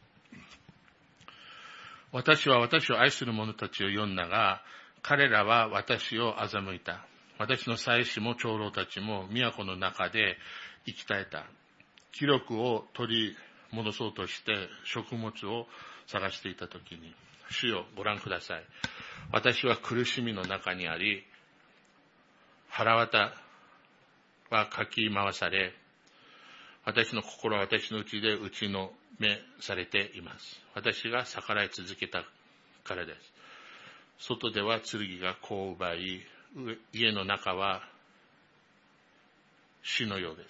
私は私を愛する者たちを呼んだが、彼らは私を欺いた。私の祭司も長老たちも都の中で生き絶えた。記録を取り戻そうとして食物を探していたときに、主よご覧ください。私は苦しみの中にあり、腹渡はかき回され、私の心は私の内で打ちのめされています。私が逆らい続けたからです。外では剣が子を奪い、家の中は死のようです。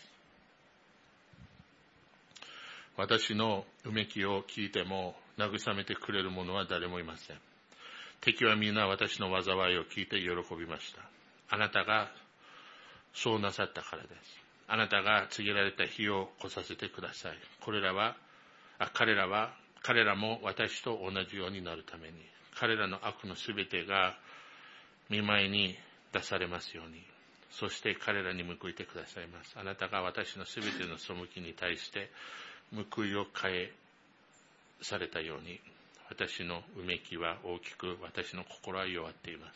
私のうめきを聞いても慰めてくれる者は誰もいません。敵は皆私の災いを聞いて喜びました。あなたがそうなさったからです。あなたが告げられた日を来させてください。これらは、あ彼らは、彼らも私と同じようになるために、彼らの悪のすべてが見舞いに出されますように、そして彼らに報いてくださいます。あなたが私のすべての背きに対して報いを返されたように、私のうめきは大きく、私の心は弱っています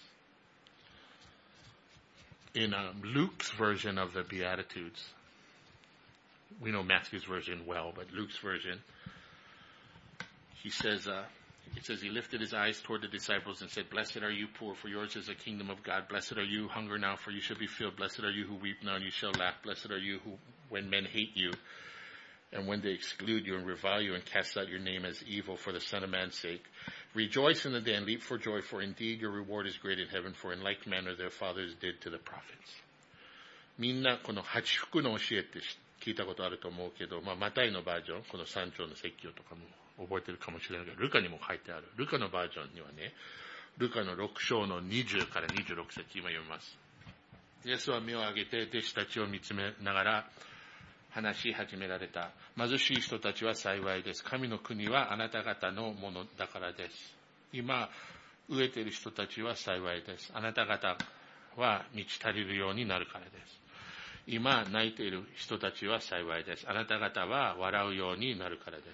。In um, Luke's version of the Beatitudes, we know Matthew's version well, but Luke's version, he says, uh, it says he lifted his eyes toward the disciples and said, Blessed are you poor, for yours is the kingdom of God. Blessed are you who hunger now, for you shall be filled. Blessed are you who weep now, and you shall laugh. Blessed are you who, when men hate you, and when they exclude you and revile you and cast out your name as evil for the Son of Man's sake. Rejoice in the day and leap for joy, for indeed your reward is great in heaven, for in like manner their fathers did to the prophets. みんなこの八福の教えって聞いたことあると思うけど、まあ、マタイのバージョン、この三章の説教とかも覚えてるかもしれないけど、ルカにも書いてある。ルカのバージョンにはね、ルカのろく章のにじゅうからにじゅうろく節、今読みます。イエスは目を上げて弟子たちを見つめながら話し始められた。貧しい人たちは幸いです。神の国はあなた方のものだからです。今、飢えている人たちは幸いです。あなた方は満ち足りるようになるからです。今、泣いている人たちは幸いです。あなた方は笑うようになるからです。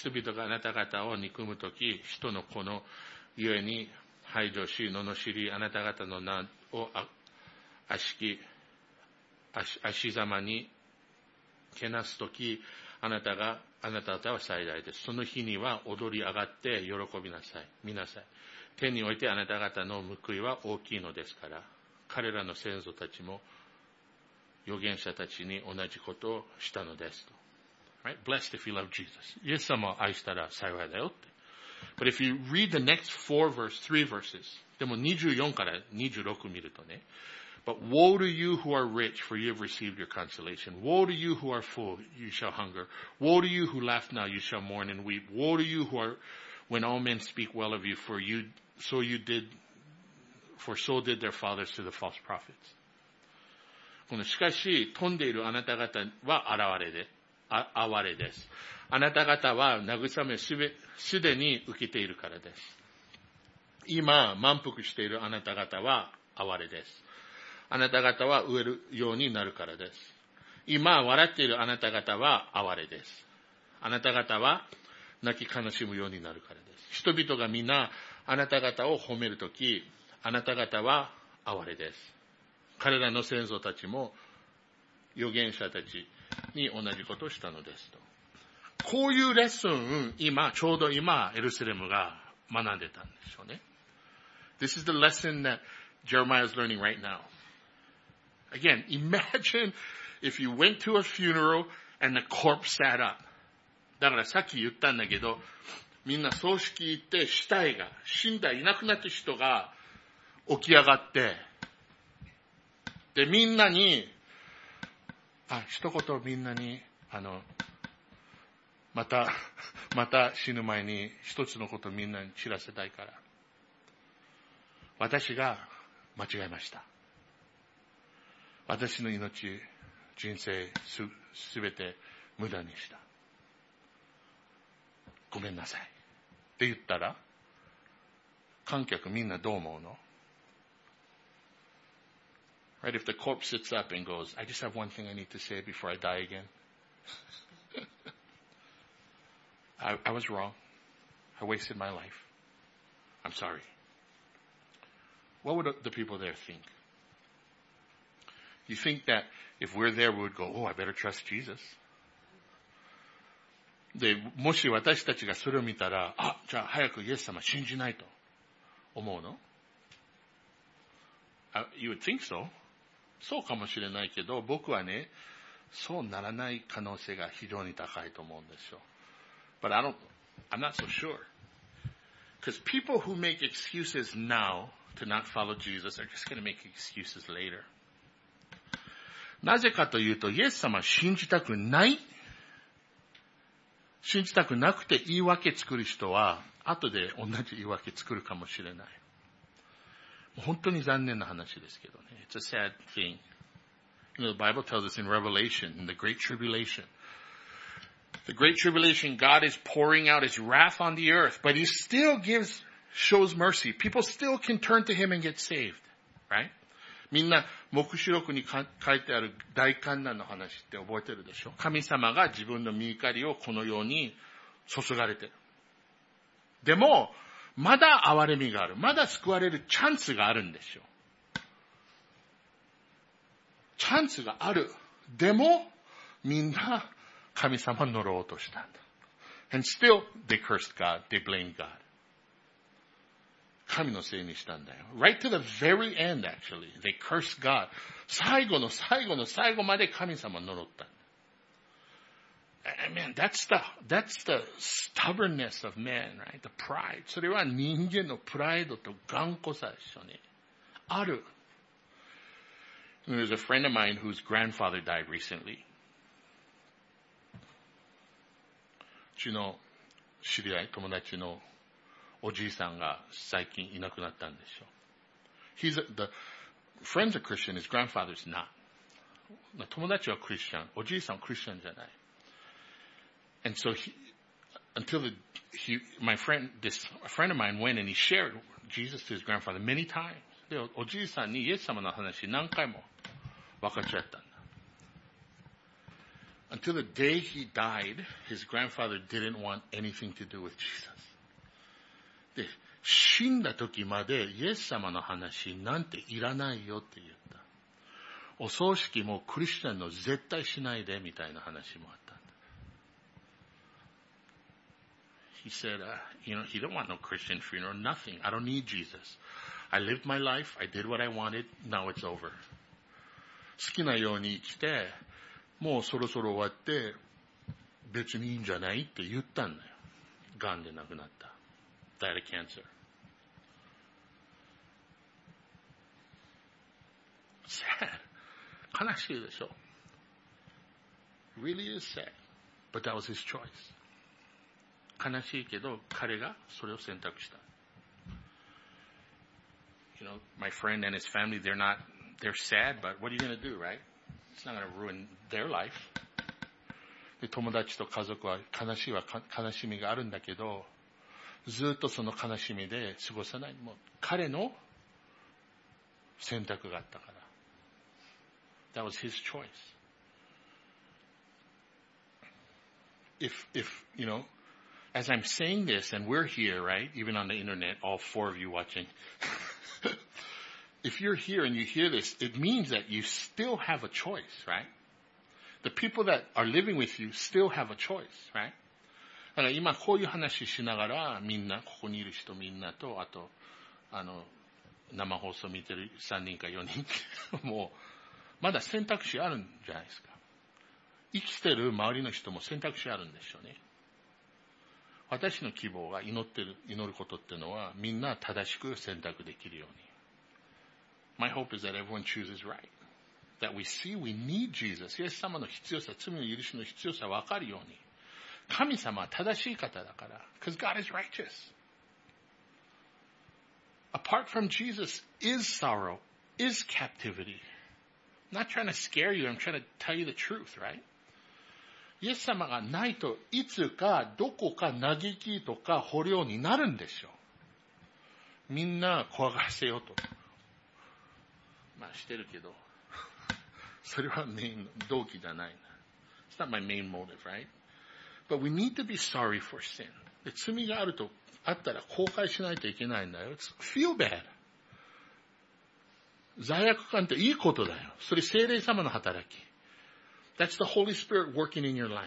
人々があなた方を憎むとき、人の子のゆえに排除し、罵り、あなた方の名を悪しき、足ざまにけなすとき、あなたが、あなた方は幸いです。その日には踊り上がって喜びなさい。見なさい。天においてあなた方の報いは大きいのですから、彼らの先祖たちも預言者たちに同じことをしたのですと。Right? Blessed if you love Jesus. イエス様を愛したら幸いだよって。But if you read the next four verse, three verses, でもにじゅうよんからにじゅうろく見るとね、 But woe to you who are rich, for you have received your consolation. Woe to you who are full, you shall hunger. Woe to you who laugh now, you shall mourn and weep. Woe to you who are, when all men speak well of you, for you, so you did, for so did their fathers to the false prophets. このしかし、飛んでいるあなた方は現れで、あ、哀れです。あなた方は慰めすべ、すでに受けているからです。今、満腹しているあなた方は哀れです。あなた方は飢えるようになるからです。今、笑っているあなた方は哀れです。あなた方は泣き悲しむようになるからです。人々がみんなあなた方を褒めるとき、あなた方は哀れです。彼らの先祖たちも預言者たちに同じことをしたのですと。こういうレッスン、今、ちょうど今、エルサレムが学んでたんでしょうね。This is the lesson that Jeremiah is learning right now. Again, imagine if you went to a funeral and the corpse sat up. だからさっき言ったんだけど、みんな葬式行って死体が、死んだいなくなった人が起き上がって、で、みんなに、あ、一言みんなに、あの、また、また死ぬ前に一つのことをみんなに知らせたいから。私が間違えました。私の命、人生す、すべて無駄にした。ごめんなさい。って言ったら、観客みんなどう思うの？ Right? If the corpse sits up and goes, I just have one thing I need to say before I die again. I, I was wrong. I wasted my life. I'm sorry. What would the people there think? You think that if we're there, we would go, oh, I better trust Jesus. で、もし私たちがそれを見たら、あ、じゃあ早くイエス様信じないと思うの？ You would think so. そうかもしれないけど、僕はね、そうならない可能性が非常に高いと思うんですよ。But I don't, I'm not so sure. Because people who make excuses now to not follow Jesus are just going to make excuses later. なぜかというと、イエス様を信じたくない、信じたくなくて言い訳作る人は、後で同じ言い訳作るかもしれない。本当に残念な話ですけどね。It's a sad thing. You know, the Bible tells us in Revelation, in the Great Tribulation, the Great Tribulation, God is pouring out His wrath on the earth, but He still gives, shows mercy. People still can turn to Him and get saved. Right? みんな、黙示録に書いてある大観難の話って覚えてるでしょ？神様が自分の御怒りをこのように注がれてる。でも、まだ憐れみがある。まだ救われるチャンスがあるんですよ。チャンスがある。でも、みんな神様に乗ろうとしたんだ。And still, they cursed God. They blamed God. 神のせいにしたんだよ。Right to the very end, actually. They cursed God. 最後の最後の最後まで神様に呪ったんだ。I mean, that's the, that's the stubbornness of man, right? The pride. それは人間のプライドと頑固さですよね。ある。There's a friend of mine whose grandfather died recently. うちの知り合い、友達のおじいさんが最近いなくなったんですよ。He's a, the friend's a Christian, his grandfather's not. 友達はクリスチャン、おじいさんはクリスチャンじゃない。And so he, until the, he, my friend, this, a friend of mine went and he shared Jesus to his grandfather many times. で、おじいさんにイエス様の話何回も分かっちゃったんだ。Until the day he died, his grandfather didn't want anything to do with Jesus. で、死んだ時までイエス様の話なんていらないよって言った。お葬式もクリスチャンの絶対しないでみたいな話もあった。He said, uh, you know, he don't want no Christian funeral, nothing. I don't need Jesus. I lived my life. I did what I wanted. Now it's over. 好きなように生きて、もうそろそろ終わって、別にいいんじゃないって言ったんだよ。がんで亡くなった。Died of cancer. sad. 悲しいでしょ。Really is sad. But that was his choice. 悲しいけど、彼がそれを選択した。You know, my friend and his family, they're not, they're sad, but what are you going to do, right? It's not going to ruin their life. で、友達と家族は悲しいは悲しみがあるんだけど、ずっとその悲しみで過ごさない。もう彼の選択があったから。That was his choice. If, if, you know, as I'm saying this, and we're here, right, even on the internet, all four of you watching, if you're here and you hear this, it means that you still have a choice, right? The people that are living with you still have a choice, right? だから今こういう話しながら、みんな、ここにいる人みんなと、あと、あの、生放送見てるさんにんかよにん、もう、まだ選択肢あるんじゃないですか。生きてる周りの人も選択肢あるんでしょうね。私の希望が祈ってる、祈ることっていうのは、みんな正しく選択できるように。My hope is that everyone chooses right. That we see we need Jesus. イエス様の必要さ、罪の許しの必要さ分かるように。神様は正しい方だから。Because God is righteous. Apart from Jesus is sorrow, is captivity. I'm not trying to scare you. I'm trying to tell you the truth, right? イエス様がないといつかどこか嘆きとか捕虜になるんでしょう。みんな怖がらせようと。まあしてるけど、それはメイン動機じゃない。It's not my main motive, right? But we need to be sorry for sin. で罪があるとあったら後悔しないといけないんだよ。Feel bad. 罪悪感っていいことだよ。それ聖霊様の働き。That's the Holy Spirit working in your life.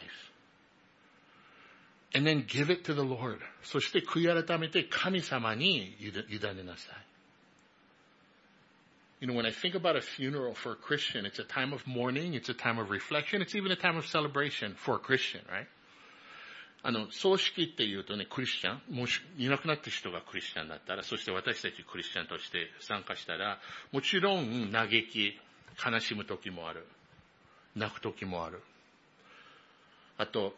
And then give it to the Lord. そして悔い改めて神様に委ねなさい。You know, when I think about a funeral for a Christian, it's a time of mourning, it's a time of reflection, it's even a time of celebration for a Christian, right? あの、葬式って言うとね、クリスチャン、もしいなくなった人がクリスチャンだったら、そして私たちクリスチャンとして参加したら、もちろん嘆き、悲しむ時もある。泣く時もある。あと、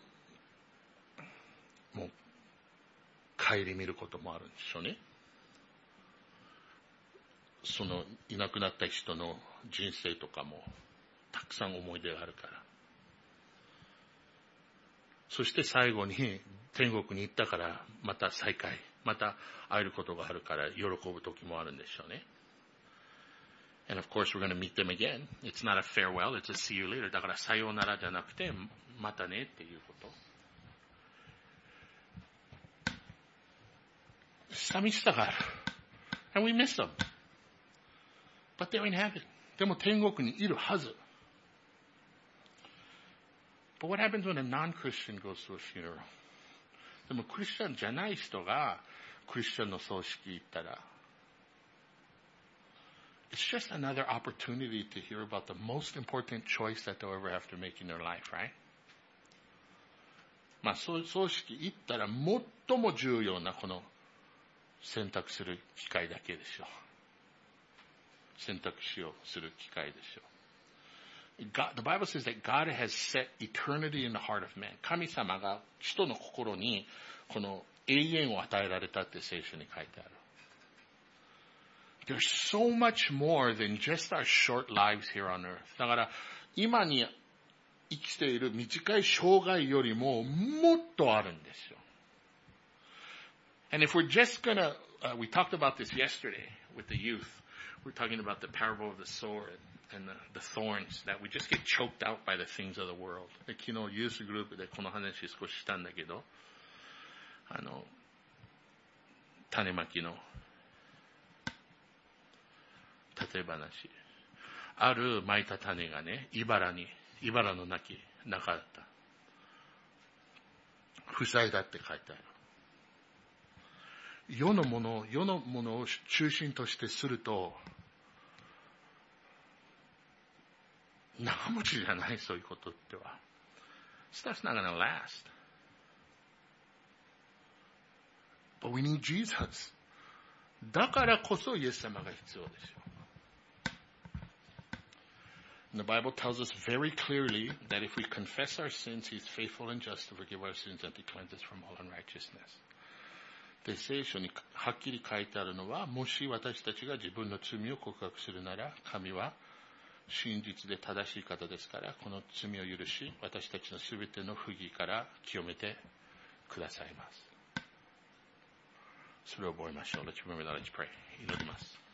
もう、顧みることもあるんでしょうね。その、いなくなった人の人生とかも、たくさん思い出があるから。そして最後に、天国に行ったから、また再会、また会えることがあるから、喜ぶ時もあるんでしょうね。And of course, we're going to meet them again. It's not a farewell, it's a see you later. だから、さようならじゃなくて、またねっていうこと。寂しさがある。And we miss them. But they're in heaven. でも天国にいるはず。But what happens when a non-Christian goes to a funeral? でもクリスチャンじゃない人がクリスチャンの葬式行ったら、It's just another opportunity to hear about the most important choice that they'll ever have to make in their life, right? まあ、葬式行ったら最も重要なこの選択する機会だけでしょう。選択肢をする機会でしょう。God, the Bible says that God has set eternity in the heart of man. 神様が人の心にこの永遠を与えられたって聖書に書いてある。There's so much more than just our short lives here on earth. だから今に生きている短い生涯よりももっとあるんですよ。And if we're just gonna, uh, we talked about this yesterday with the youth. We're talking about the parable of the sword and the, the thorns, that we just get choked out by the things of the world. で昨日ユースグループでこの話少ししたんだけど、あの、種まきの例え話。あるまいた種がね、茨に、茨のなき中だった。塞いだって書いてある。世のもの、世のものを中心としてすると、長持ちじゃない、そういうことっては。Stuff's not gonna last. But we need Jesus. だからこそイエス様が必要ですよ。 And the Bible tells us very clearly that if we confess our sins, He's faithful and just to forgive our sins and to cleanse us from all unrighteousness. で、聖書にはっきり書いてあるのは、もし私たちが自分の罪を告白するなら、神は真実で正しい方ですから、この罪を許し、私たちのすべての不義から清めてくださいます。それを覚えましょう。Let's remember that. Let's pray. 祈ります。